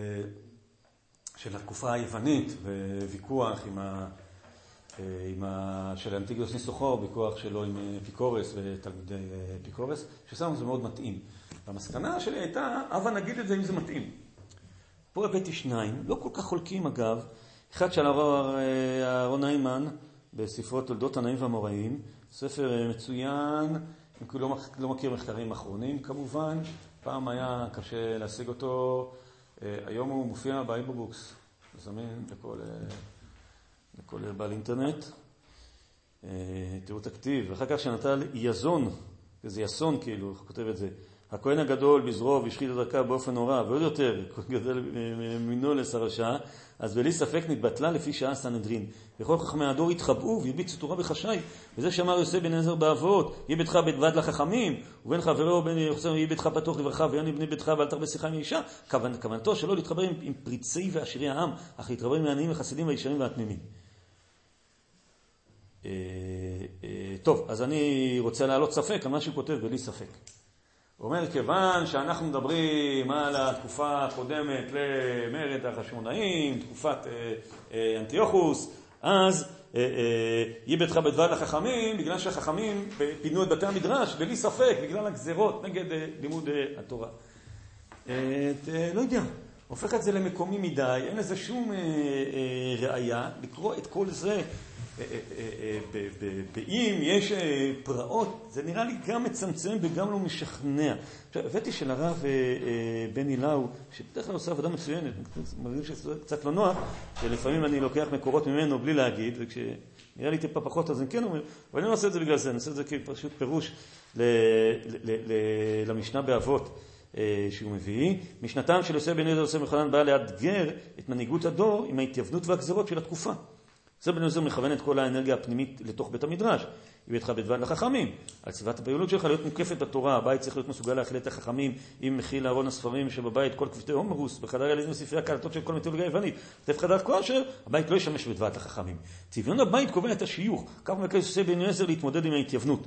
של התקופה היוונית, וויכוח עם ה... עם ה... של אנטיגוס ניסוכור, ויכוח שלו עם אפיקורס ותלמידי אפיקורס, ששם זה מאוד מתאים. והמסקנה שלי הייתה, אבל נגיד את זה אם זה מתאים. פה הבאתי שניים, לא כל כך חולקים אגב, אחד של אהרון היימן, בספרו תולדות הנעים והמוראים, ספר מצוין, אם כי לא, לא מכיר מחקרים אחרונים כמובן, פעם היה קשה להשיג אותו, היום הוא מופיע באיבובוקס, זמין לכל... לכל בעל אינטרנט. תראו את הכתיב. ואחר כך שנטל יזון, וזה יסון כאילו, הוא כותב את זה. הכהן הגדול בזרוע והשחית את דרכה באופן נורא, ועוד יותר, גדל מינו לסרשה, אז בלי ספק נתבטלה לפי שעה סנהדרין. וכל חכמי הדור התחבאו והביצו תורה בחשאי. וזה שאמר יוסף בן יועזר באבות, יהי ביתך בדבד לחכמים, ובין חברו בן יוחנן יהי ביתך פתוח לברכה, ויוני בני ביתך ואל תרבה שיחה עם האישה. כוונתו שלא להתחבר עם, עם פריצי ועשירי העם, אך להתחבר עם העניים וחסידים והישרים והתמימים. טוב, אז אני רוצה להעלות ספק על מה שהוא כותב בלי ספק. הוא אומר, כיוון שאנחנו מדברים על התקופה הקודמת למרד החשמונאים, תקופת אנטיוכוס, אז יהי ביתך בדבד לחכמים, בגלל שהחכמים פינו את בתי המדרש, בלי ספק, בגלל הגזרות נגד לימוד התורה. לא יודע, הופך את זה למקומי מדי, אין לזה שום ראייה לקרוא את כל זה. באם יש פרעות, זה נראה לי גם מצמצם וגם לא משכנע. עכשיו, הבאתי של הרב בן אילאו, שבדרך כלל עושה עבודה מצוינת, מרגיש שזה קצת לא נוח, שלפעמים אני לוקח מקורות ממנו בלי להגיד, וכשנראה לי טיפה פחות אז אני כן אומר, אבל אני לא עושה את זה בגלל זה, אני עושה את זה כפשוט פירוש למשנה באבות שהוא מביא. משנתם של יוסף בן יועזר יוסף מחנן בא לאתגר את מנהיגות הדור עם ההתייוונות והגזרות של התקופה. יוסף בן יועזר מכוון את כל האנרגיה הפנימית לתוך בית המדרש. יהי ביתך בדבד לחכמים. על צוות הפעילות שלך להיות מוקפת בתורה. הבית צריך להיות מסוגל להכיל את החכמים, אם מכיל ארון הספרים שבבית כל כבתי הומרוס, בחדר ילדים וספרי הקלטות של כל מיתולוגיה יוונית. כתב חדר כושר, הבית לא ישמש בדבד לחכמים. צביון הבית קובע את השיוך. כך מבקש יוסף בן יועזר להתמודד עם ההתייוונות.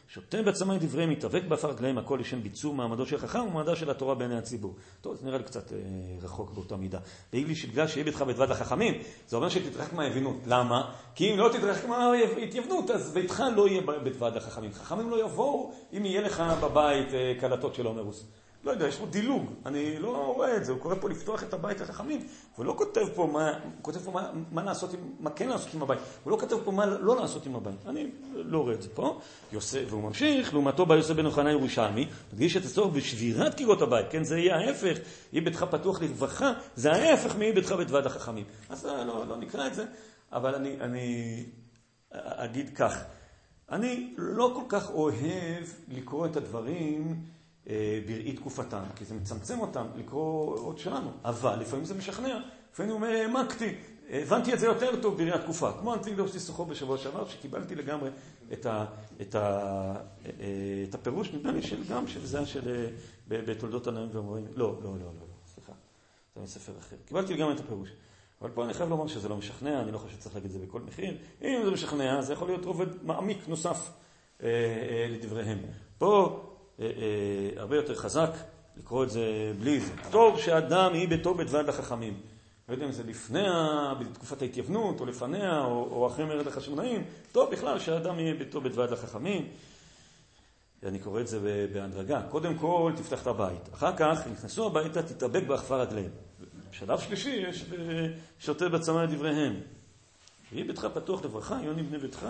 שותה בצמא דבריהם, מתאבק באפר רגליהם, הכל לשם ביצור מעמדו של חכם ומעמדה של התורה בעיני הציבור. טוב, זה נראה לי קצת אה, רחוק באותה מידה. והיא שבגלל שיהיה ביתך בדבד לחכמים, זה אומר שתתרחק מהאבינות. למה? כי אם לא תתרחק מההתייוונות, אז ביתך לא יהיה בדבד לחכמים. חכמים לא יבואו אם יהיה לך בבית אה, קלטות של עומרוס. לא יודע, יש פה דילוג, אני לא רואה את זה, הוא קורא פה לפתוח את הבית לחכמים, הוא לא כותב פה מה, כותב פה מה, מה לעשות עם, מה כן לעשות עם הבית, הוא לא כותב פה מה לא לעשות עם הבית, אני לא רואה את זה פה, יוסף, והוא ממשיך, לעומתו בא יוסף בן יוחנן ירושלמי, מדגיש את הצורך בשבירת קירות הבית, כן, זה יהיה ההפך, יהיה ביתך פתוח לרווחה, זה ההפך מי ביתך בדבד החכמים, אז לא, לא נקרא את זה, אבל אני, אני אגיד כך, אני לא כל כך אוהב לקרוא את הדברים, בראי תקופתם, כי זה מצמצם אותם לקרוא עוד שלנו. אבל לפעמים זה משכנע. לפעמים הוא אומר, העמקתי, הבנתי את זה יותר טוב בראי התקופה. כמו אנטיגדוס סיסוכו בשבוע שעבר, שקיבלתי לגמרי את, ה, את, ה, את הפירוש, נדמה לי של גם של זה של בתולדות הנעים ואומרים, לא, לא, לא, לא, סליחה, זה מספר אחר. קיבלתי לגמרי את הפירוש. אבל פה אני חייב לומר שזה לא משכנע, אני לא חושב שצריך להגיד את זה בכל מחיר. אם זה משכנע, זה יכול להיות רובד מעמיק נוסף אה, אה, לדבריהם. פה אה, אה, הרבה יותר חזק לקרוא את זה בלי זה. טוב שאדם יהיה ביתו בדבד לחכמים. לא יודע אם זה לפני, בתקופת ההתייוונות, או לפניה, או, או אחרי מרד החשמונאים. טוב בכלל שאדם יהיה ביתו בדבד לחכמים. אני קורא את זה בהדרגה. קודם כל תפתח את הבית. אחר כך, נכנסו הביתה, תתאבק באכפר רגליהם. בשלב שלישי יש שותה בצמא דבריהם. יהיה ביתך פתוח לברכה, יוני בני ביתך.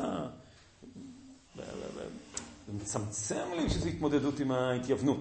זה מצמצם לי שזה התמודדות עם ההתייוונות.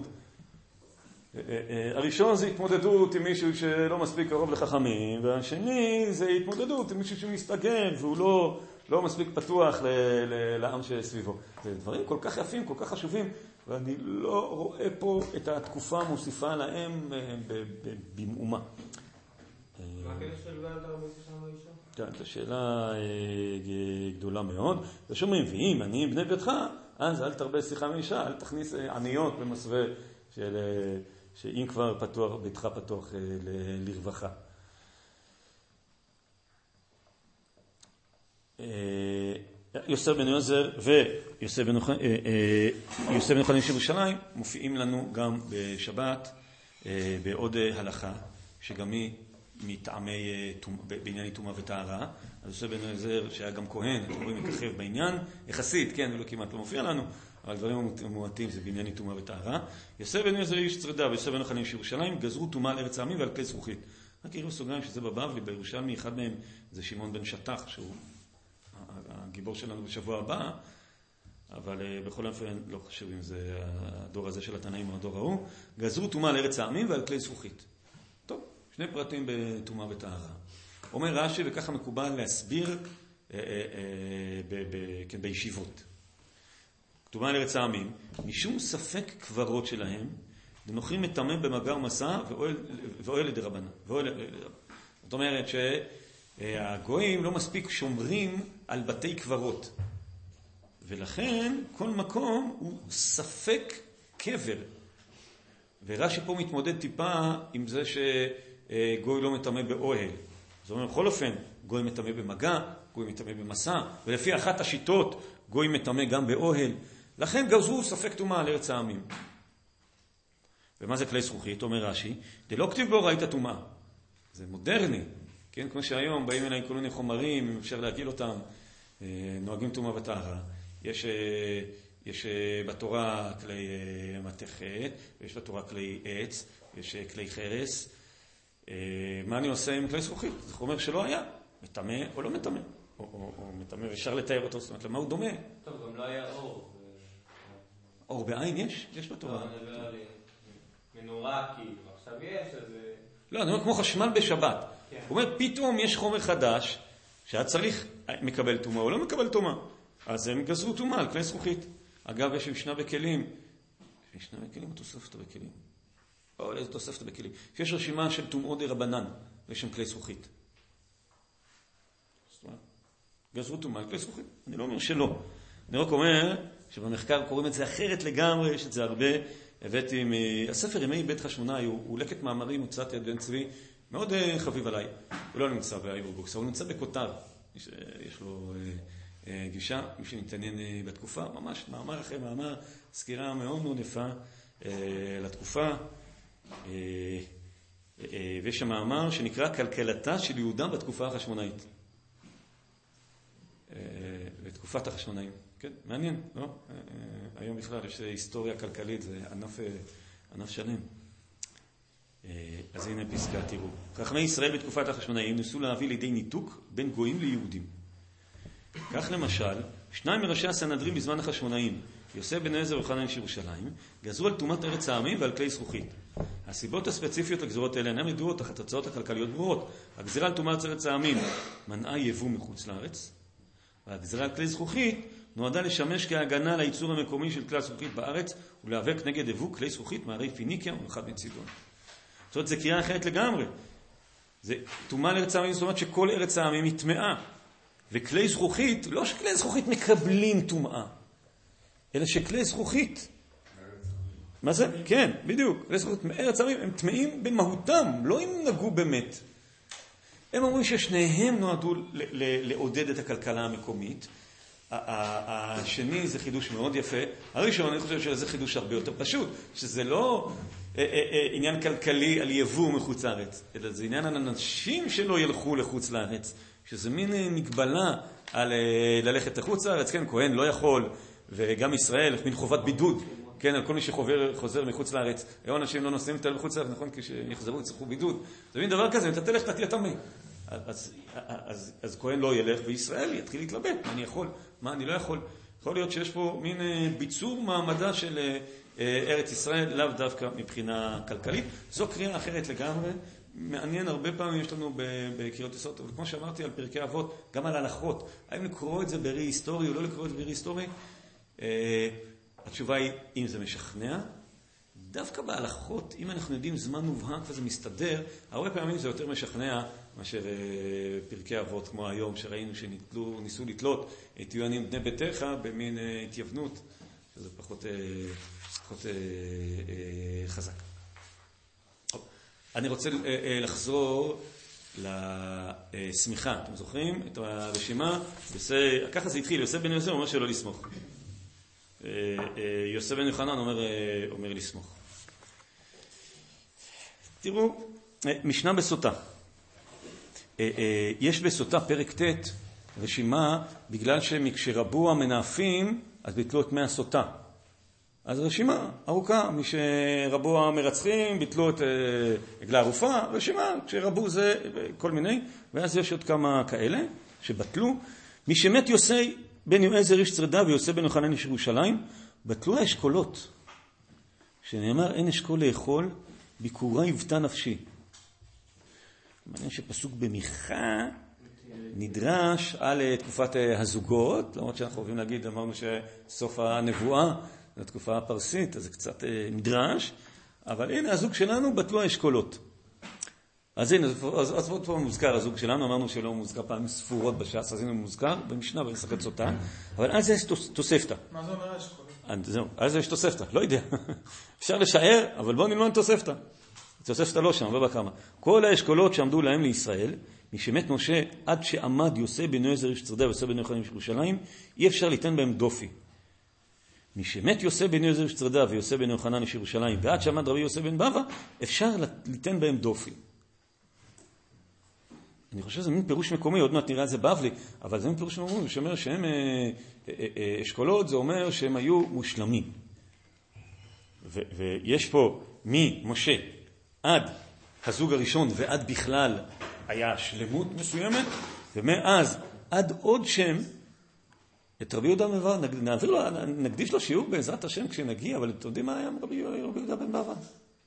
הראשון זה התמודדות עם מישהו שלא מספיק קרוב לחכמים, והשני זה התמודדות עם מישהו שמסתגל והוא לא, לא מספיק פתוח ל, ל, לעם שסביבו. זה דברים כל כך יפים, כל כך חשובים, ואני לא רואה פה את התקופה המוסיפה להם במאומה. מה הקטע של ועד הרבי שם האישה? כן, זו שאלה גדולה מאוד. ושומעים, ואם אני בני ביתך, אז אל תרבה שיחה מאישה, אל תכניס עניות במסווה של... שאם כבר פתוח, ביתך פתוח ל- לרווחה. יוסף בן יוזר ויוסף בן יוחנן של ירושלים מופיעים לנו גם בשבת בעוד הלכה, שגם היא מטעמי, בענייני טומאה וטהרה. אז יוסף בן יוזר שהיה גם כהן, אתם רואים מככב בעניין, יחסית, כן, ולא כמעט לא מופיע לנו, אבל דברים מועטים זה בענייני טומאה וטהרה. יוסף בן יוזר איש צרדה ויוסף בן יוחנן של ירושלים גזרו טומאה על ארץ העמים ועל כלי זכוכית. רק יראו סוגריים שזה בבבלי, בירושלמי, אחד מהם זה שמעון בן שטח, שהוא הגיבור שלנו בשבוע הבא, אבל בכל אופן לא חשוב אם זה הדור הזה של התנאים או הדור ההוא. גזרו טומאה על ארץ העמים ועל כלי זכוכית. טוב, שני פרטים בטומאה וטהרה. אומר רש"י, וככה מקובל להסביר אה, אה, אה, ב, ב, כן, בישיבות. כתובה על ארץ העמים, משום ספק קברות שלהם, ונוכרים מטמא במגע ומסע ואוהל לדרבנן. זאת אומרת שהגויים לא מספיק שומרים על בתי קברות. ולכן כל מקום הוא ספק קבר. ורש"י פה מתמודד טיפה עם זה שגוי לא מטמא באוהל. זאת אומרת, בכל אופן, גוי מטמא במגע, גוי מטמא במסע, ולפי אחת השיטות, גוי מטמא גם באוהל. לכן גזרו ספק טומאה על ארץ העמים. ומה זה כלי זכוכית? אומר רש"י, דלא כתיב בו ראית טומאה. זה מודרני, כן? כמו שהיום באים אליי כל מיני חומרים, אם אפשר להגיל אותם, נוהגים טומאה וטהרה. יש, יש בתורה כלי מתכת, ויש בתורה כלי עץ, יש כלי חרס. מה אני עושה עם כלי זכוכית? זה חומר שלא היה, מטמא או לא מטמא. או, או, או מטמא, אפשר לתאר אותו, זאת אומרת, למה הוא דומה? טוב, גם לא היה אור. אור בעין יש? יש בתורה. לא, אני מדבר על מנורה כאילו, עכשיו יש, אז... לא, אני אומר כמו חשמל בשבת. כן. הוא אומר, פתאום יש חומר חדש, שהיה צריך מקבל טומאה או לא מקבל טומאה. אז הם גזרו טומאה על כלי זכוכית. אגב, יש משנה בכלים. יש משנה בכלים או תוספת בכלים? או איזה תוספת בכלים. יש רשימה של טומאות דרבנן, ויש שם כלי זכוכית. גזרו טומאה על כלי זכוכית. אני לא אומר שלא. אני רק אומר שבמחקר קוראים את זה אחרת לגמרי, יש את זה הרבה. הבאתי מהספר ימי בית חשמונאי, הוא לקט מאמרים, הוצאת יד בן צבי, מאוד חביב עליי. הוא לא נמצא באייברבוקס, הוא נמצא בכותר. יש, יש לו גישה, מי שמתעניין בתקופה, ממש מאמר אחרי מאמר, סקירה מאוד מאוד יפה לתקופה. ויש שם מאמר שנקרא כלכלתה של יהודה בתקופה החשמונאית. בתקופת החשמונאים. כן, מעניין, לא? היום בכלל יש היסטוריה כלכלית, זה ענף, ענף שלם. אז הנה פסקה, תראו. חכמי ישראל בתקופת החשמונאים ניסו להביא לידי ניתוק בין גויים ליהודים. כך למשל, שניים מראשי הסנהדרין בזמן החשמונאים, יוסף בן עזר וחנן איש ירושלים, גזרו על טומאת ארץ העמים ועל כלי זכוכית. הסיבות הספציפיות לגזרות האלה אינן ידועות, אך התוצאות הכלכליות ברורות. הגזרה על טומאת ארץ העמים מנעה יבוא מחוץ לארץ, והגזרה על כלי זכוכית נועדה לשמש כהגנה לייצור המקומי של כלי זכוכית בארץ ולהיאבק נגד יבוא כלי זכוכית מערי פיניקיה ומחד מצידון. זאת אומרת, זה קריאה אחרת לגמרי. זה טומאה לארץ העמים, זאת אומרת שכל ארץ העמים היא טמאה. וכלי זכוכית, לא שכלי זכוכית מקבלים טומאה, אלא שכלי זכוכית, מה זה? כן, בדיוק. כלי זכוכית מארץ העמים הם טמאים במהותם, לא אם נגעו באמת. הם אומרים ששניהם נועדו לעודד את הכלכלה המקומית. השני זה חידוש מאוד יפה. הראשון, אני חושב שזה חידוש הרבה יותר פשוט, שזה לא עניין כלכלי על יבוא מחוץ לארץ, אלא זה עניין על אנשים שלא ילכו לחוץ לארץ, שזה מין מגבלה על ללכת לחוץ לארץ. כן, כהן לא יכול, וגם ישראל, מין חובת בידוד, כן, על כל מי שחוזר מחוץ לארץ. היום אנשים לא נוסעים לתל מחוץ לארץ, נכון? כשיחזרו יצטרכו בידוד. זה מין דבר כזה, אתה תלך, אתה תהיה טמא. אז, אז, אז כהן לא ילך, וישראל יתחיל להתלבט, מה אני יכול, מה אני לא יכול. יכול להיות שיש פה מין ביצור מעמדה של ארץ ישראל, לאו דווקא מבחינה כלכלית. זו קריאה אחרת לגמרי. מעניין, הרבה פעמים יש לנו בקריאות יסוד, אבל כמו שאמרתי על פרקי אבות, גם על הלכות. האם לקרוא את זה בראי היסטורי או לא לקרוא את זה בראי היסטורי? התשובה היא, אם זה משכנע, דווקא בהלכות, אם אנחנו יודעים זמן מובהק וזה מסתדר, הרבה פעמים זה יותר משכנע מאשר פרקי אבות כמו היום, שראינו שניסו לתלות את יוהנים בני ביתך במין התייוונות, שזה פחות, פחות חזק. אני רוצה לחזור לשמיכה. אתם זוכרים את הרשימה? ככה זה התחיל, יוסף בן יוסף אומר שלא לסמוך. יוסף בן יוחנן אומר, אומר לסמוך. תראו, משנה בסוטה. יש בסוטה פרק ט' רשימה, בגלל שכשרבו המנאפים, אז ביטלו את מי הסוטה. אז רשימה ארוכה, מי שרבו המרצחים, ביטלו את עגלה ערופה, רשימה, כשרבו זה כל מיני, ואז יש עוד כמה כאלה שבטלו. מי שמת יוסף בן יועזר איש צרדה ויוסף בן יוחנן איש ירושלים, בטלו האשכולות, שנאמר אין אשכול לאכול, ביקורה יבטא נפשי. מעניין שפסוק במיכה נדרש על תקופת הזוגות, למרות שאנחנו אוהבים להגיד, אמרנו שסוף הנבואה, זו תקופה הפרסית, אז זה קצת נדרש, אבל הנה הזוג שלנו בטלו האשכולות. אז הנה, אז, אז עוד פעם מוזכר הזוג שלנו, אמרנו שלא מוזכר פעמים ספורות בש"ס, אז הנה מוזכר במשנה במסכת סוטה, אבל אז יש תוספתא. מה זה אומר האשכולות? זהו, אז יש תוספתא, לא יודע. אפשר לשער, אבל בואו נלמד תוספתא. תוספתא לא שם, לא בכמה. כל האשכולות שעמדו להם לישראל, משמת משה עד שעמד יוסף בן יועזר איש צרדה ויוסף בן יוחנן איש ירושלים, אי אפשר ליתן בהם דופי. משמת יוסף בן יועזר איש צרדה ויוסף בן יוחנן איש ירושלים, ועד שעמד רבי יוסף בן בבא, אפשר ליתן בהם דופי. אני חושב שזה מין פירוש מקומי, עוד מעט נראה את זה בבלי, אבל זה מין פירוש מקומי, שאומר שהם אשכולות, זה אומר שהם היו מושלמים. ויש פה ממשה עד הזוג הראשון ועד בכלל היה שלמות מסוימת, ומאז עד עוד שם, את רבי יהודה בן בבא, נעביר לו, נקדיש לו שיעור בעזרת השם כשנגיע, אבל אתם יודעים מה היה רבי יהודה בן בבא?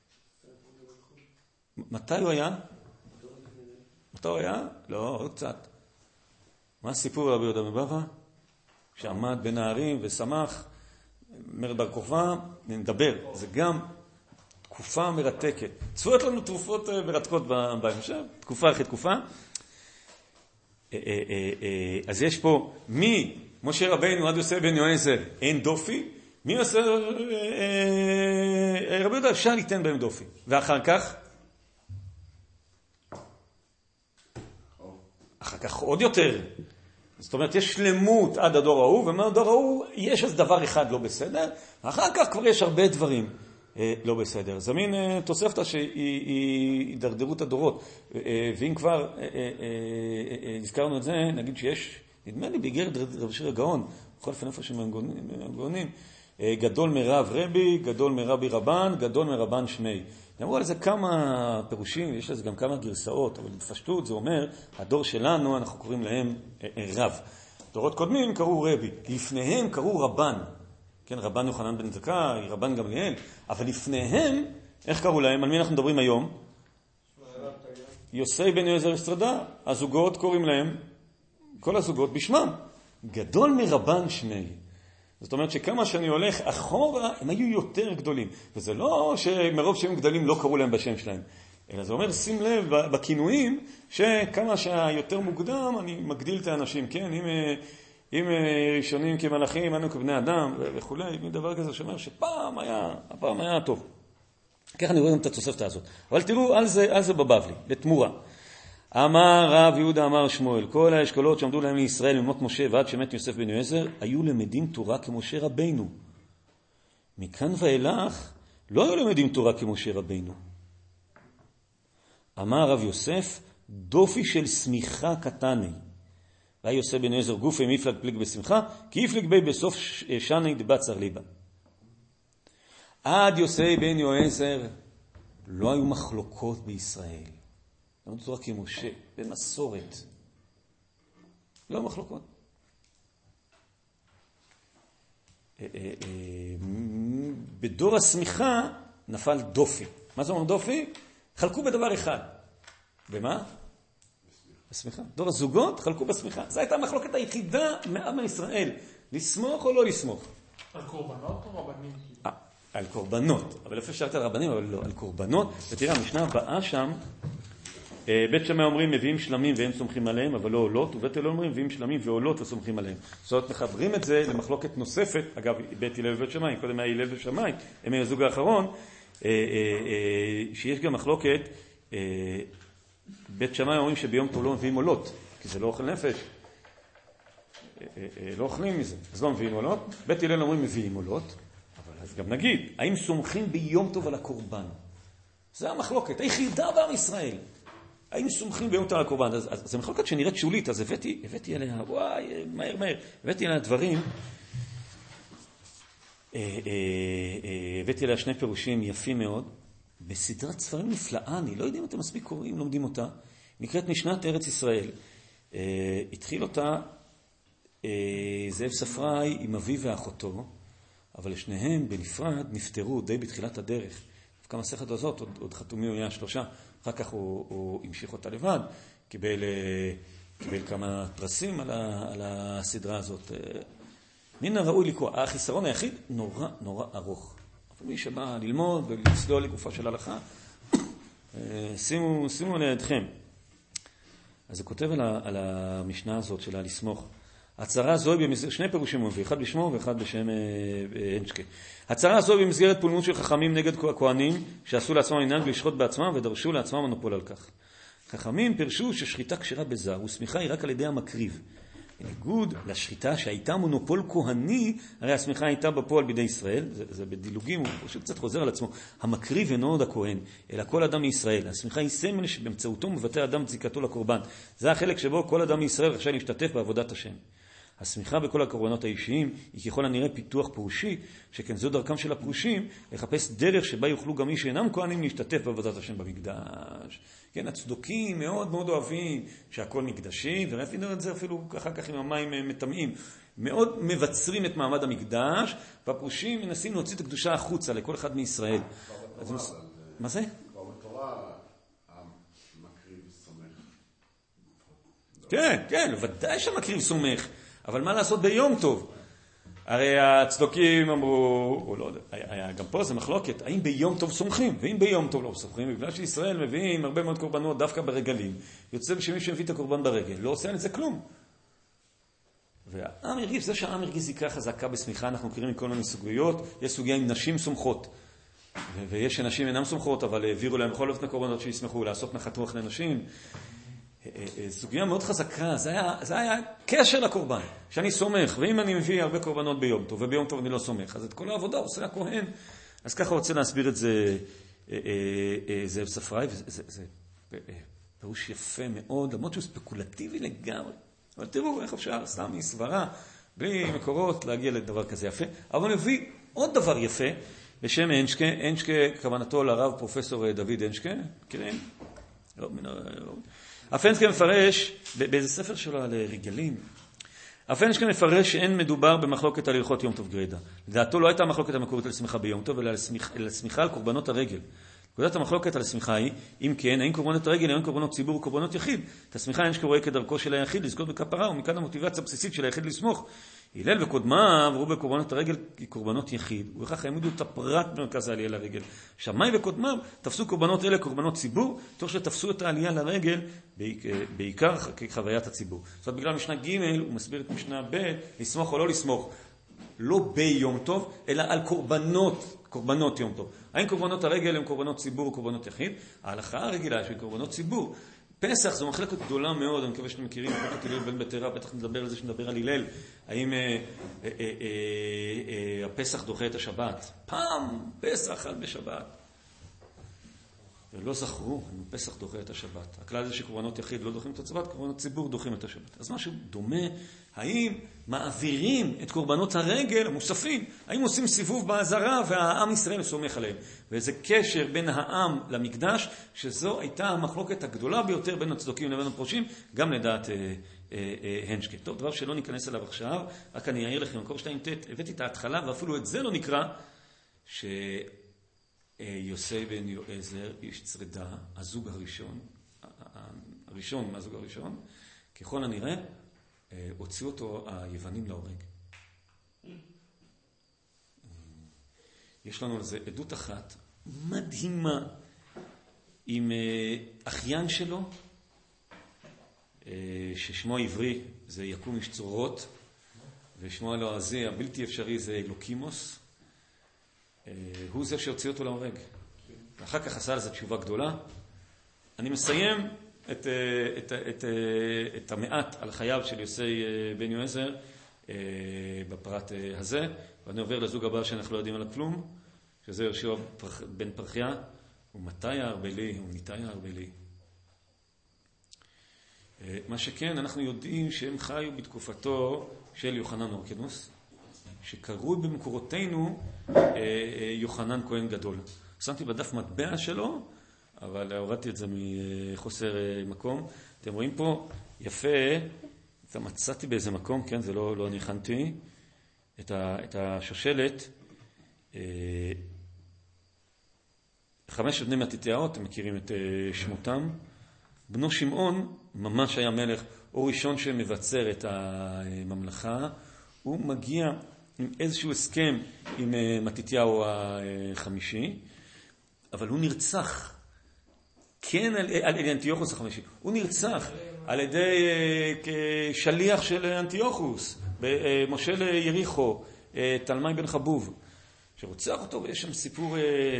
מתי הוא היה? מתי הוא היה? לא, עוד קצת. מה הסיפור רבי יהודה בן בבא? שעמד בין הערים ושמח, מרד בר כוכבא, נדבר. זה גם תקופה מרתקת. צפויות לנו תרופות מרתקות בהמשך, תקופה אחרי תקופה. אז יש פה מי, משה רבינו עד יוסף בן יועזר, אין דופי. מי עושה רבי יהודה, אפשר ליתן בהם דופי. ואחר כך, אחר כך עוד יותר. זאת אומרת, יש שלמות עד הדור ההוא, ומהדור ההוא יש אז דבר אחד לא בסדר, אחר כך כבר יש הרבה דברים אה, לא בסדר. זה מין אה, תוספתא שהיא הידרדרות הדורות. אה, ואם כבר אה, אה, אה, הזכרנו את זה, נגיד שיש, נדמה לי באיגרת רב שיר הגאון, בכל אופן איפה שהם גאונים, אה, גדול מרב רבי, גדול מרבי רבן, גדול מרבן שמי. נאמרו על זה כמה פירושים, יש לזה גם כמה גרסאות, אבל בפשטות זה אומר, הדור שלנו, אנחנו קוראים להם אה, אה, רב. דורות קודמים קראו רבי, לפניהם קראו רבן. כן, רבן יוחנן בן זכאי, רבן גמליאל, אבל לפניהם, איך קראו להם? על מי אנחנו מדברים היום? יוסי בן יועזר אסטרדה. הזוגות קוראים להם, כל הזוגות בשמם. גדול מרבן שמי. זאת אומרת שכמה שאני הולך אחורה, הם היו יותר גדולים. וזה לא שמרוב שהם גדולים לא קראו להם בשם שלהם. אלא זה אומר, שים לב בכינויים, שכמה שהיותר מוקדם, אני מגדיל את האנשים. כן, אם, אם ראשונים כמלאכים, אנו כבני אדם וכו', מדבר כזה שאומר שפעם היה, הפעם היה טוב. ככה אני רואה גם את התוספתא הזאת. אבל תראו, על זה, על זה בבבלי, לתמורה. אמר רב יהודה אמר שמואל, כל האשכולות שעמדו להם לישראל ממות משה ועד שמת יוסף בן יועזר, היו למדים תורה כמשה רבינו. מכאן ואילך לא היו למדים תורה כמשה רבינו. אמר רב יוסף, דופי של סמיכה קטני. והיה יוסף בן יועזר גופי מפלג פליג בשמחה, כי יפליג בי בסוף שני דבצר ליבה. עד יוסף בן יועזר לא היו מחלוקות בישראל. למדו תורה כמשה, במסורת. לא מחלוקות. בדור הסמיכה נפל דופי. מה זה אומר דופי? חלקו בדבר אחד. במה? בסמיכה. דור הזוגות חלקו בסמיכה. זו הייתה המחלוקת היחידה מעם ישראל. לסמוך או לא לסמוך? על קורבנות או רבנים? אה, על קורבנות. אבל איפה שאלת על רבנים, אבל לא, על קורבנות. ותראה, המשנה הבאה שם, בית שמאי אומרים מביאים שלמים והם סומכים עליהם, אבל לא עולות, ובית הלל אומרים מביאים שלמים ועולות וסומכים עליהם. זאת אומרת, מחברים את זה למחלוקת נוספת, אגב, בית הלל ובית שמאי, קודם היה הלל ושמאי, הם היו הזוג האחרון, שיש גם מחלוקת, בית שמאי אומרים שביום טוב לא מביאים עולות, כי זה לא אוכל נפש, לא אוכלים מזה, אז לא מביאים עולות. בית הלל אומרים מביאים עולות, אבל אז גם נגיד, האם סומכים ביום טוב על הקורבן? זה המחלוקת, היחידה בעם ישראל. האם סומכים ביום טוב על הקורבן? אז, אז, אז זה מחלוקת שנראית שולית, אז הבאתי, הבאתי עליה, וואי, מהר מהר, הבאתי עליה דברים, אה, אה, אה, הבאתי עליה שני פירושים יפים מאוד, בסדרת ספרים נפלאה, אני לא יודע אם אתם מספיק קוראים, לומדים אותה, נקראת משנת ארץ ישראל. אה, התחיל אותה אה, זאב ספראי עם אביו ואחותו, אבל שניהם בנפרד נפטרו די בתחילת הדרך. כמה מסכת הזאת, עוד, עוד חתומים היה שלושה, אחר כך הוא, הוא המשיך אותה לבד, קיבל, קיבל כמה פרסים על, ה, על הסדרה הזאת. מן הראוי לקרוא, החיסרון היחיד נורא נורא ארוך. אפילו מי שבא ללמוד ולצלול לגופה של הלכה, שימו, שימו לידכם. אז הוא כותב על, ה, על המשנה הזאת שלה לסמוך. הצהרה זו היא במסגרת, שני פירושים הוא מביא, אחד בשמו ואחד בשם אנשקה. הצהרה זו היא במסגרת פולמות של חכמים נגד הכהנים, שעשו לעצמם מנהג לשחוט בעצמם ודרשו לעצמם מונופול על כך. חכמים פירשו ששחיטה כשרה בזר, וסמיכה היא רק על ידי המקריב. בניגוד לשחיטה שהייתה מונופול כהני, הרי הסמיכה הייתה בפועל בידי ישראל, זה, זה בדילוגים, הוא פשוט קצת חוזר על עצמו. המקריב אינו עוד הכהן, אלא כל אדם מישראל. הסמיכה היא סמל שבאמצעותו מבטא אדם את זיקתו לקורבן. זה החלק שבו כל אדם מישראל רשאי להשתתף בעבודת השם. הסמיכה בכל הקורבנות האישיים היא ככל הנראה פיתוח פרושי, שכן זו דרכם של הפרושים לחפש דרך שבה יוכלו גם מי שאינם כהנים להשתתף בעבודת השם במקדש. כן, הצדוקים מאוד מאוד אוהבים שהכל מקדשי, וראינו את זה אפילו אחר כך עם המים מטמאים. מאוד מבצרים את מעמד המקדש, והפרושים מנסים להוציא את הקדושה החוצה לכל אחד מישראל. מה זה? כבר בתורה המקריב סומך. כן, כן, ודאי שהמקריב סומך. אבל מה לעשות ביום טוב? הרי הצדוקים אמרו, או לא יודע, היה, גם פה זה מחלוקת, האם ביום טוב סומכים, ואם ביום טוב לא סומכים, בגלל שישראל מביאים הרבה מאוד קורבנות דווקא ברגלים, יוצא שמי שמביא את הקורבן ברגל, לא עושה על זה כלום. והעם הרגיש, זה שהעם הרגיש זיקה חזקה בסמיכה, אנחנו מכירים מכל מיני סוגיות, יש סוגיה עם נשים סומכות, ויש שנשים אינם סומכות, אבל העבירו להם בכל אופן הקורבנות שישמחו לעשות נחת רוח לנשים, סוגיה מאוד חזקה, זה היה, זה היה קשר לקורבן, שאני סומך, ואם אני מביא הרבה קורבנות ביום טוב, וביום טוב אני לא סומך, אז את כל העבודה עושה הכהן. אז ככה רוצה להסביר את זה זאב ספראי, וזה פירוש יפה מאוד, למרות שהוא ספקולטיבי לגמרי. אבל תראו איך אפשר, סתם מסברה, בלי מקורות, להגיע לדבר כזה יפה. אבל נביא עוד דבר יפה, בשם אנשקה, אנשקה כוונתו לרב פרופסור דוד אנשקה, מכירים? לא, מן ה... הפנסקה מפרש, באיזה ספר שלו על רגלים, הפנסקה מפרש שאין מדובר במחלוקת על הלכות יום טוב גרידא. לדעתו לא הייתה מחלוקת המקורית על סמיכה ביום טוב, אלא על סמיכה על קורבנות הרגל. נקודת המחלוקת על הסמיכה היא, אם כן, האם קורבנות הרגל, האם קורבנות ציבור או קורבנות יחיד. את הסמיכה אין שקורא כדרכו של היחיד לזכות בכפרה, ומכאן המוטיבציה הבסיסית של היחיד לסמוך. הלל וקודמיו ראו בקורבנות הרגל כקורבנות יחיד, וכך העמידו את הפרט במרכז העלייה לרגל. שמאי וקודמיו תפסו קורבנות אלה קורבנות ציבור, תוך שתפסו את העלייה לרגל בעיקר כחוויית הציבור. זאת אומרת, בגלל משנה ג' הוא מסביר את משנה ב', לסמוך או לא לסמוך, לא ביום טוב, אלא על קורבנות, קורבנות יום טוב. האם קורבנות הרגל הם קורבנות ציבור או קורבנות יחיד? ההלכה הרגילה של קורבנות ציבור. פסח זו מחלקת גדולה מאוד, אני מקווה שאתם מכירים, מחלקת הלל בן בתרא, בטח נדבר על זה שנדבר על הלל. האם אה, אה, אה, אה, אה, הפסח דוחה את השבת? פעם פסח על בשבת. ולא זכרו, פסח דוחה את השבת. הכלל זה שקורבנות יחיד לא דוחים את השבת, קורבנות ציבור דוחים את השבת. אז משהו דומה, האם מעבירים את קורבנות הרגל המוספים, האם עושים סיבוב בעזרה והעם ישראל סומך עליהם. ואיזה קשר בין העם למקדש, שזו הייתה המחלוקת הגדולה ביותר בין הצדוקים לבין הפרושים, גם לדעת אה, אה, אה, הנשקה. טוב, דבר שלא ניכנס אליו עכשיו, רק אני אעיר לכם, מקור שתיים ת', הבאתי את ההתחלה, ואפילו את זה לא נקרא, ש... יוסי בן יועזר, איש צרדה, הזוג הראשון, הראשון מהזוג הראשון, ככל הנראה, הוציאו אותו היוונים להורג. יש לנו על זה עדות אחת מדהימה עם אחיין שלו, ששמו העברי זה יקום איש צורות, ושמו הלועזי הבלתי אפשרי זה אלוקימוס. הוא זה שהוציא אותו להורג. ואחר כך עשה על זה תשובה גדולה. אני מסיים את, את, את, את המעט על חייו של יוסי בן יועזר בפרט הזה, ואני עובר לזוג הבא שאנחנו לא יודעים עליו כלום, שזה יהושע בן פרחיה, ומתי הארבלי, ומיתי הארבלי. מה שכן, אנחנו יודעים שהם חיו בתקופתו של יוחנן הורקנוס, שקראו במקורותינו יוחנן כהן גדול. שמתי בדף מטבע שלו, אבל הורדתי את זה מחוסר מקום. אתם רואים פה יפה, אתה מצאתי באיזה מקום, כן, זה לא, לא אני הכנתי, את, ה, את השושלת, חמש בני מתתיהו, אתם מכירים את שמותם. בנו שמעון ממש היה מלך, הוא ראשון שמבצר את הממלכה, הוא מגיע עם איזשהו הסכם עם מתתיהו החמישי, אבל הוא נרצח, כן על, על, על אנטיוכוס החמישי, הוא נרצח על ידי שליח של אנטיוכוס, מושל יריחו, תלמי בן חבוב, שרוצח אותו, ויש שם סיפור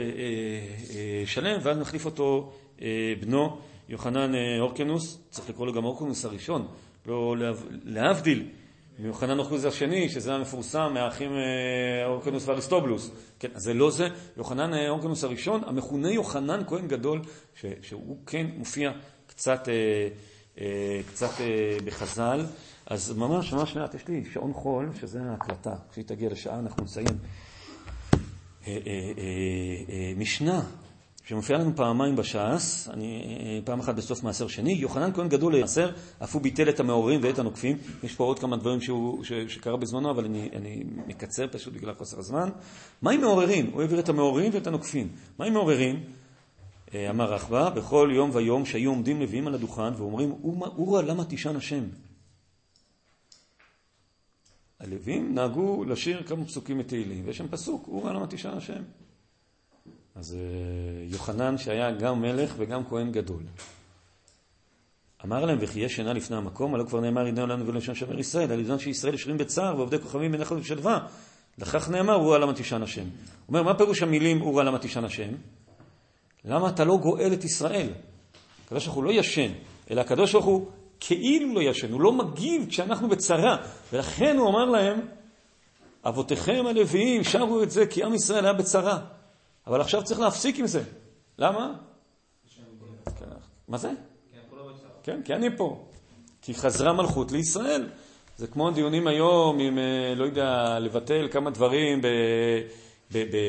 שלם, ואז נחליף אותו בנו, יוחנן הורקנוס, צריך לקרוא לו גם הורקנוס הראשון, לא להבדיל, מיוחנן הורקנוס השני, שזה המפורסם מהאחים הורקנוס ואריסטובולוס. כן, אז זה לא זה. יוחנן הורקנוס הראשון, המכונה יוחנן כהן גדול, ש, שהוא כן מופיע קצת, קצת בחז"ל. אז ממש, ממש מעט, יש לי שעון חול, שזה ההקלטה. כשהיא תגיע לשעה, אנחנו נסיים. משנה, שמופיע לנו פעמיים בש"ס, אני פעם אחת בסוף מעשר שני, יוחנן כהן גדול לעשר, אף הוא ביטל את המעוררים ואת הנוקפים. יש פה עוד כמה דברים שהוא, ש, שקרה בזמנו, אבל אני, אני מקצר פשוט בגלל חוסר הזמן. מה עם מעוררים? הוא העביר את המעוררים ואת הנוקפים. מה עם מעוררים? אמר רחבא, בכל יום ויום שהיו עומדים לוויים על הדוכן ואומרים, אורה למה תישן השם? הלוויים נהגו לשיר כמה פסוקים מתהילים, ויש שם פסוק, אורה למה תישן השם? אז יוחנן שהיה גם מלך וגם כהן גדול. אמר להם, וכי יש שינה לפני המקום, עלו כבר נאמר, ידעו לנו ולשון שומר ישראל, על ידעון שישראל ישרים בצער ועובדי כוכבים בנחת ובשלווה. לכך נאמר, אורה למה תישן השם. הוא אומר, מה פירוש המילים אורה למה תישן השם? למה אתה לא גואל את ישראל? כדי שאנחנו לא ישן, אלא הקדוש ברוך הוא כאילו לא ישן, הוא לא מגיב כשאנחנו בצרה, ולכן הוא אמר להם, אבותיכם הלוויים שרו את זה כי עם ישראל היה בצרה, אבל עכשיו צריך להפסיק עם זה. למה? מה זה? כן, כי אני פה. כי חזרה מלכות לישראל. זה כמו דיונים היום, אם לא יודע, לבטל כמה דברים ב... ב... ב...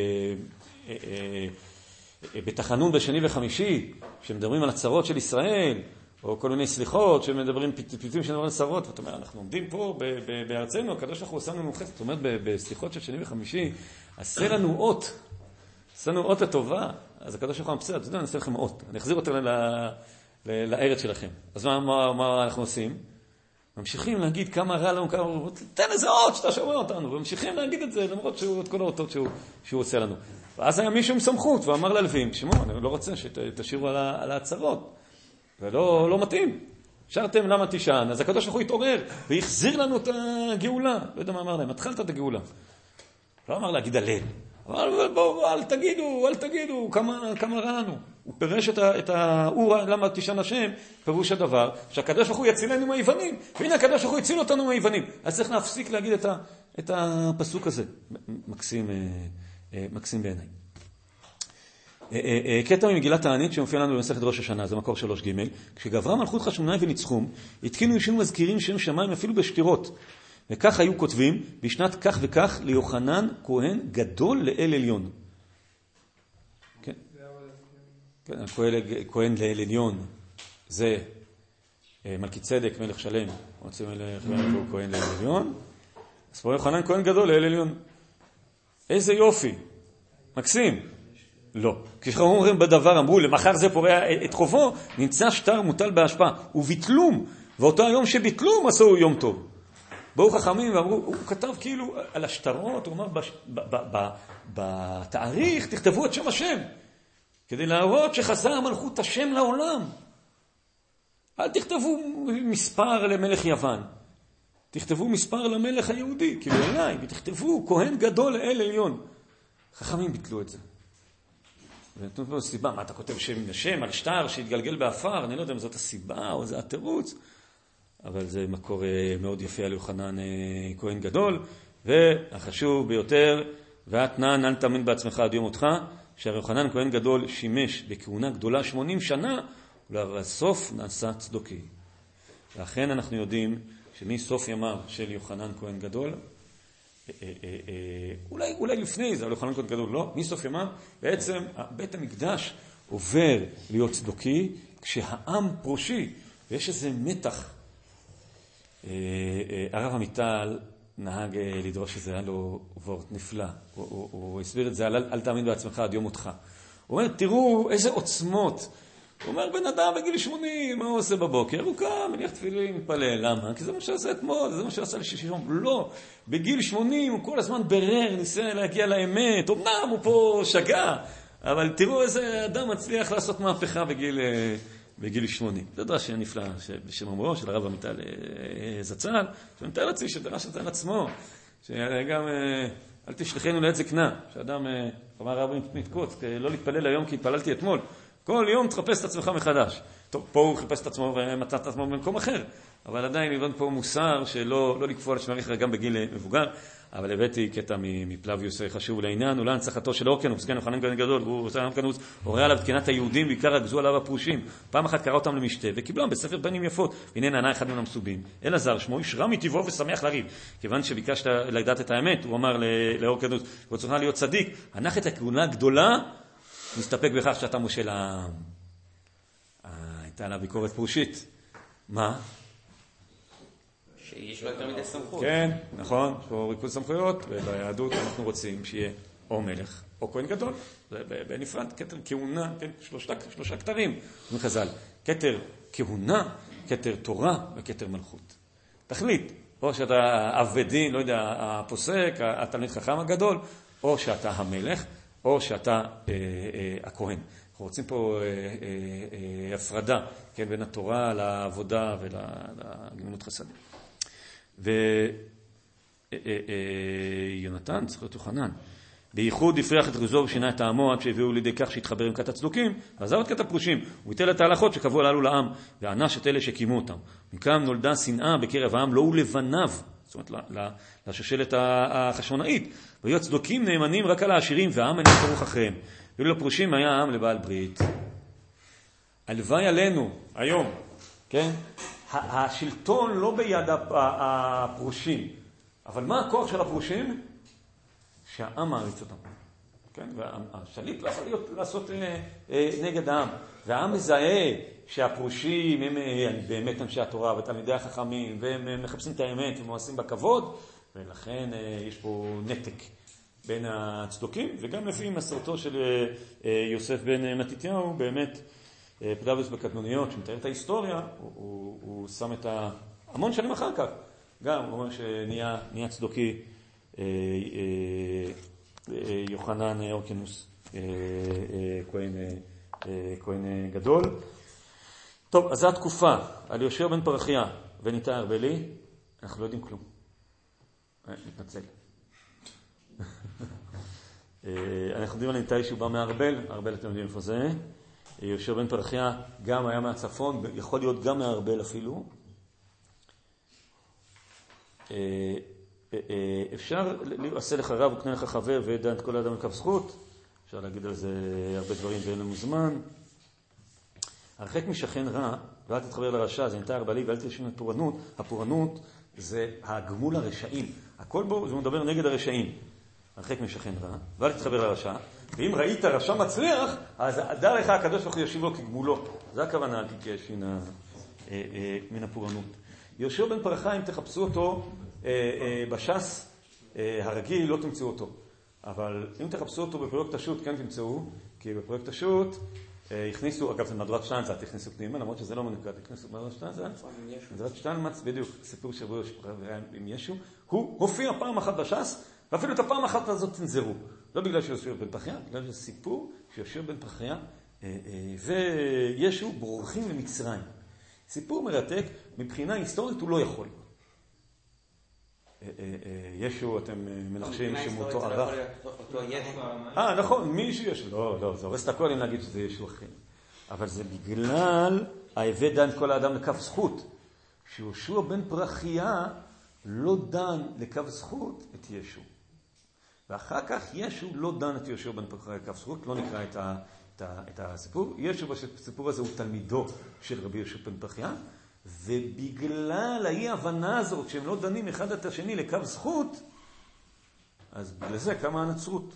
בתחנון בשני וחמישי, שמדברים על הצרות של ישראל, או כל מיני סליחות, שמדברים פיתויים שמדברים על צרות, ואתה אומר, אנחנו עומדים פה בארצנו, הקדוש ברוך הוא עושה לנו חסד, זאת אומרת, בסליחות של שני וחמישי, עשה לנו אות, עשה לנו אות הטובה, אז הקדוש ברוך הוא מבשר, אתה יודע, אני אעשה לכם אות, אני אחזיר אותם לארץ שלכם. אז מה, מה, מה אנחנו עושים? ממשיכים להגיד כמה רע לנו, כמה... תן איזה אות שאתה שומע אותנו, וממשיכים להגיד את זה, למרות שהוא, את כל האותות שהוא, שהוא עושה לנו. ואז היה מישהו עם סמכות, ואמר ללווים, שמעו, אני לא רוצה שתשאירו על, על ההצהרות. ולא, לא מתאים. שרתם למה תשען, אז הקדוש ברוך הוא התעורר, והחזיר לנו את הגאולה. לא יודע מה אמר להם, התחלת את הגאולה. לא אמר להגיד הלל. אבל בואו, אל תגידו, אל תגידו, כמה, כמה רע לנו. הוא פירש את האור, למה תשען השם, פירוש הדבר, שהקדוש ברוך הוא יצילנו מהיוונים, והנה הקדוש ברוך הוא יציל אותנו מהיוונים. אז צריך להפסיק להגיד את, ה, את הפסוק הזה. מקסים, מקסים בעיניי. קטע ממגילת הענית שמופיע לנו במסכת ראש השנה, זה מקור שלוש ג' כשגברה מלכות חשמונאי וניצחום, התקינו אישים מזכירים שם שמיים אפילו בשתירות. וכך היו כותבים, בשנת כך וכך ליוחנן כהן גדול לאל עליון. כן, כן, כהן לאל עליון, זה מלכי צדק, מלך שלם, רוצים מלך מלך כהן לאל עליון, אז פה יוחנן כהן גדול לאל עליון. איזה יופי, מקסים. לא. כשאנחנו אומרים בדבר, אמרו, למחר זה פורע את חובו, נמצא שטר מוטל בהשפעה, וביטלום, ואותו היום שביטלום עשו יום טוב. באו חכמים ואמרו, הוא כתב כאילו על השטרות, הוא אמר, בתאריך תכתבו את שם השם, כדי להראות שחזר מלכות השם לעולם. אל תכתבו מספר למלך יוון, תכתבו מספר למלך היהודי, כאילו אליי, ותכתבו כהן גדול לאל עליון. חכמים ביטלו את זה. ונתנו פה סיבה, מה אתה כותב שם לשם על שטר שהתגלגל באפר, אני לא יודע אם זאת הסיבה או זה התירוץ, אבל זה מקור מאוד יפה על יוחנן כהן גדול, והחשוב ביותר, ואתנן אל תאמין בעצמך עד יום אותך, שיוחנן כהן גדול שימש בכהונה גדולה שמונים שנה, ולבסוף נעשה צדוקי. ואכן אנחנו יודעים שמסוף ימיו של יוחנן כהן גדול, אולי, אולי לפני זה, אבל יוחנן כהן גדול לא, מסוף ימיו, בעצם בית המקדש עובר להיות צדוקי, כשהעם פרושי, ויש איזה מתח. הרב עמיטל נהג לדרוש שזה היה לו וורט נפלא, הוא, הוא, הוא הסביר את זה, אל, אל תאמין בעצמך עד יום אותך. הוא אומר, תראו איזה עוצמות. הוא אומר, בן אדם בגיל שמונים, מה הוא עושה בבוקר? הוא קם, מניח תפילין, מתפלל. למה? כי זה מה שעשה אתמול, זה מה שעשה לשישום. לא, בגיל שמונים הוא כל הזמן ברר, ניסה להגיע לאמת. אמנם הוא פה שגע, אבל תראו איזה אדם מצליח לעשות מהפכה בגיל, בגיל שמונים. זה דרש נפלא בשם אומרו של הרב עמיטל זצ"ל, שמתאר לעצמי שדרש את זה על עצמו, שגם אל תשלחנו לעת זקנה, שאדם, אמר הרב מתקוץ, לא להתפלל היום כי התפללתי אתמול. כל יום תחפש את עצמך מחדש. טוב, פה הוא חיפש את עצמו ומצא את עצמו במקום אחר, אבל עדיין הבן פה מוסר שלא לא לקפוא על שמריך גם בגיל מבוגר, אבל הבאתי קטע מפלביוס חשוב לעניין, אולי הנצחתו של אורקנוס, סגן יוחנן כהן גדול, והוא עושה אורקנוס, הוראה עליו תקינת היהודים, בעיקר רגזו עליו הפרושים. פעם אחת קרא אותם למשתה, וקיבלם בספר בנים יפות, והנה נענה אחד מן המסובים. אלעזר שמו, איש רע מטבעו ושמח לריב. כיוון שביקשת לדעת את האמת, הוא אמר לאורקנוס, הוא צריך להיות צדיק, הנח את הכהונה הגדולה, נסתפק בכך שאתה מושל העם. הייתה לה ביקורת פרושית. מה? שיש לו יותר מדי סמכות. כן, נכון, יש פה ריכוז סמכויות, וביהדות אנחנו רוצים שיהיה או מלך או כהן גדול. זה בנפרד, כתר כהונה, כן, שלושה, שלושה כתרים מחז"ל. כתר כהונה, כתר תורה וכתר מלכות. תחליט, או שאתה אב בית דין, לא יודע, הפוסק, התלמיד חכם הגדול, או שאתה המלך, או שאתה אה, אה, הכהן. אנחנו רוצים פה אה, אה, אה, הפרדה, כן, בין התורה לעבודה ולגמילות חסדים. ויונתן, צריך להיות יוחנן, בייחוד הפריח את ריזו ושינה את טעמו עד שהביאו לידי כך שהתחבר עם כת הצדוקים, ועזב את כת הפרושים, הוא היטל את ההלכות שקבעו הללו לעם, וענש את אלה שהקימו אותם. מכאן נולדה שנאה בקרב העם, לא הוא לבניו, זאת אומרת, לשושלת החשמונאית, והיו הצדוקים נאמנים רק על העשירים, והעם אינו פרוך אחריהם. ואילו לפרושים היה העם לבעל ברית. הלוואי עלינו, היום, כן? השלטון לא ביד הפרושים, אבל מה הכוח של הפרושים? שהעם מעריץ אותם. כן? והשליט לא יכול להיות, לעשות אה, אה, נגד העם. והעם מזהה שהפרושים הם אה, באמת אנשי התורה ותלמידי החכמים, והם מחפשים את האמת ומועסים בכבוד, ולכן אה, יש פה נתק בין הצדוקים, וגם לפי מסרתו של אה, אה, יוסף בן אה, מתתיהו, באמת אה, פדבוס בקטנוניות, שמתאר את ההיסטוריה, הוא, הוא, הוא שם את ה... המון שנים אחר כך, גם הוא אומר שנהיה נהיה צדוקי, יוחנן אורקינוס, כהן, כהן גדול. טוב, אז זו התקופה על יהושע בן פרחיה וניתאי ארבלי, אנחנו לא יודעים כלום. מתנצל. אנחנו יודעים על ניתאי שהוא בא מארבל, ארבל אתם יודעים איפה זה. יהושע בן פרחיה גם היה מהצפון, יכול להיות גם מארבל אפילו. אפשר לעשה לך רב וקנה לך חבר וידע את כל האדם לקו זכות, אפשר להגיד על זה הרבה דברים ואין לנו זמן. הרחק משכן רע ואל תתחבר לרשע, זה ניתאי ארבלי ואל תשאיר את פורענות. הפורענות זה הגמול הרשעים, הכל בו זה מדבר נגד הרשעים. הרחק משכן רע ואל תתחבר לרשע, ואם ראית רשע מצליח אז דע לך הקדוש ברוך הוא ישיב לו כגמולו. זה הכוונה, אל תתייאש מן הפורענות. יהושע בן פרחיה, אם תחפשו אותו בש"ס הרגיל לא תמצאו אותו, אבל אם תחפשו אותו בפרויקט השו"ת כן תמצאו, כי בפרויקט השו"ת הכניסו, אגב זה מהדורת שטיינזלץ, הכניסו פנימה, למרות שזה לא מנקד, הכניסו מהדורת שטיינזלץ, מהדורת שטיינזלץ בדיוק, סיפור שבו עם ישו, הוא הופיע פעם אחת בש"ס, ואפילו את הפעם אחת הזאת תנזרו, לא בגלל שיהושע בן פרחיה, בגלל שזה סיפור שיהושע בן פרחיה וישו בורחים למצרים. סיפור מרתק, מבחינה היסטורית הוא לא יכול. ישו, אתם מנחשים שמותו ערך. אה, נכון, מישהו ישו. לא, לא, זה הורס את הכל אם להגיד שזה ישו אחר. אבל זה בגלל ההווה דן כל האדם לקו זכות. שיהושע בן פרחיה לא דן לקו זכות את ישו. ואחר כך ישו לא דן את יהושע בן פרחיה לקו זכות, לא נקרא את ה... את הסיפור. ישו בסיפור הזה הוא תלמידו של רבי יהושע בן פרחיה, ובגלל האי הבנה הזאת שהם לא דנים אחד את השני לקו זכות, אז בגלל זה קמה הנצרות.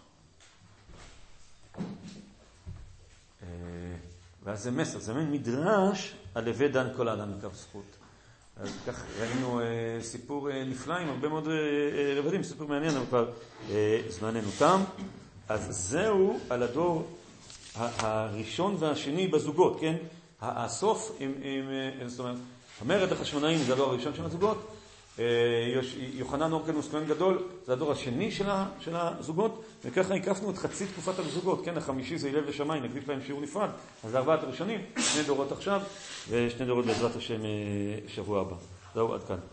ואז זה מסר, זה מין מדרש על הווה דן כל האדם לקו זכות. אז כך ראינו סיפור נפלא עם הרבה מאוד רבדים, סיפור מעניין, אבל כבר זמננו תם. אז זהו על הדור הראשון והשני בזוגות, כן? הסוף עם, עם, זאת אומרת, המרד החשמונאים זה הדור הראשון של הזוגות, יוחנן אורקינוס כהן גדול זה הדור השני של, ה, של הזוגות, וככה הקפנו את חצי תקופת הזוגות, כן? החמישי זה הלל ושמאי, נקדיש להם שיעור נפרד, אז זה ארבעת הראשונים, שני דורות עכשיו, ושני דורות בעזרת השם שבוע הבא. זהו, עד כאן.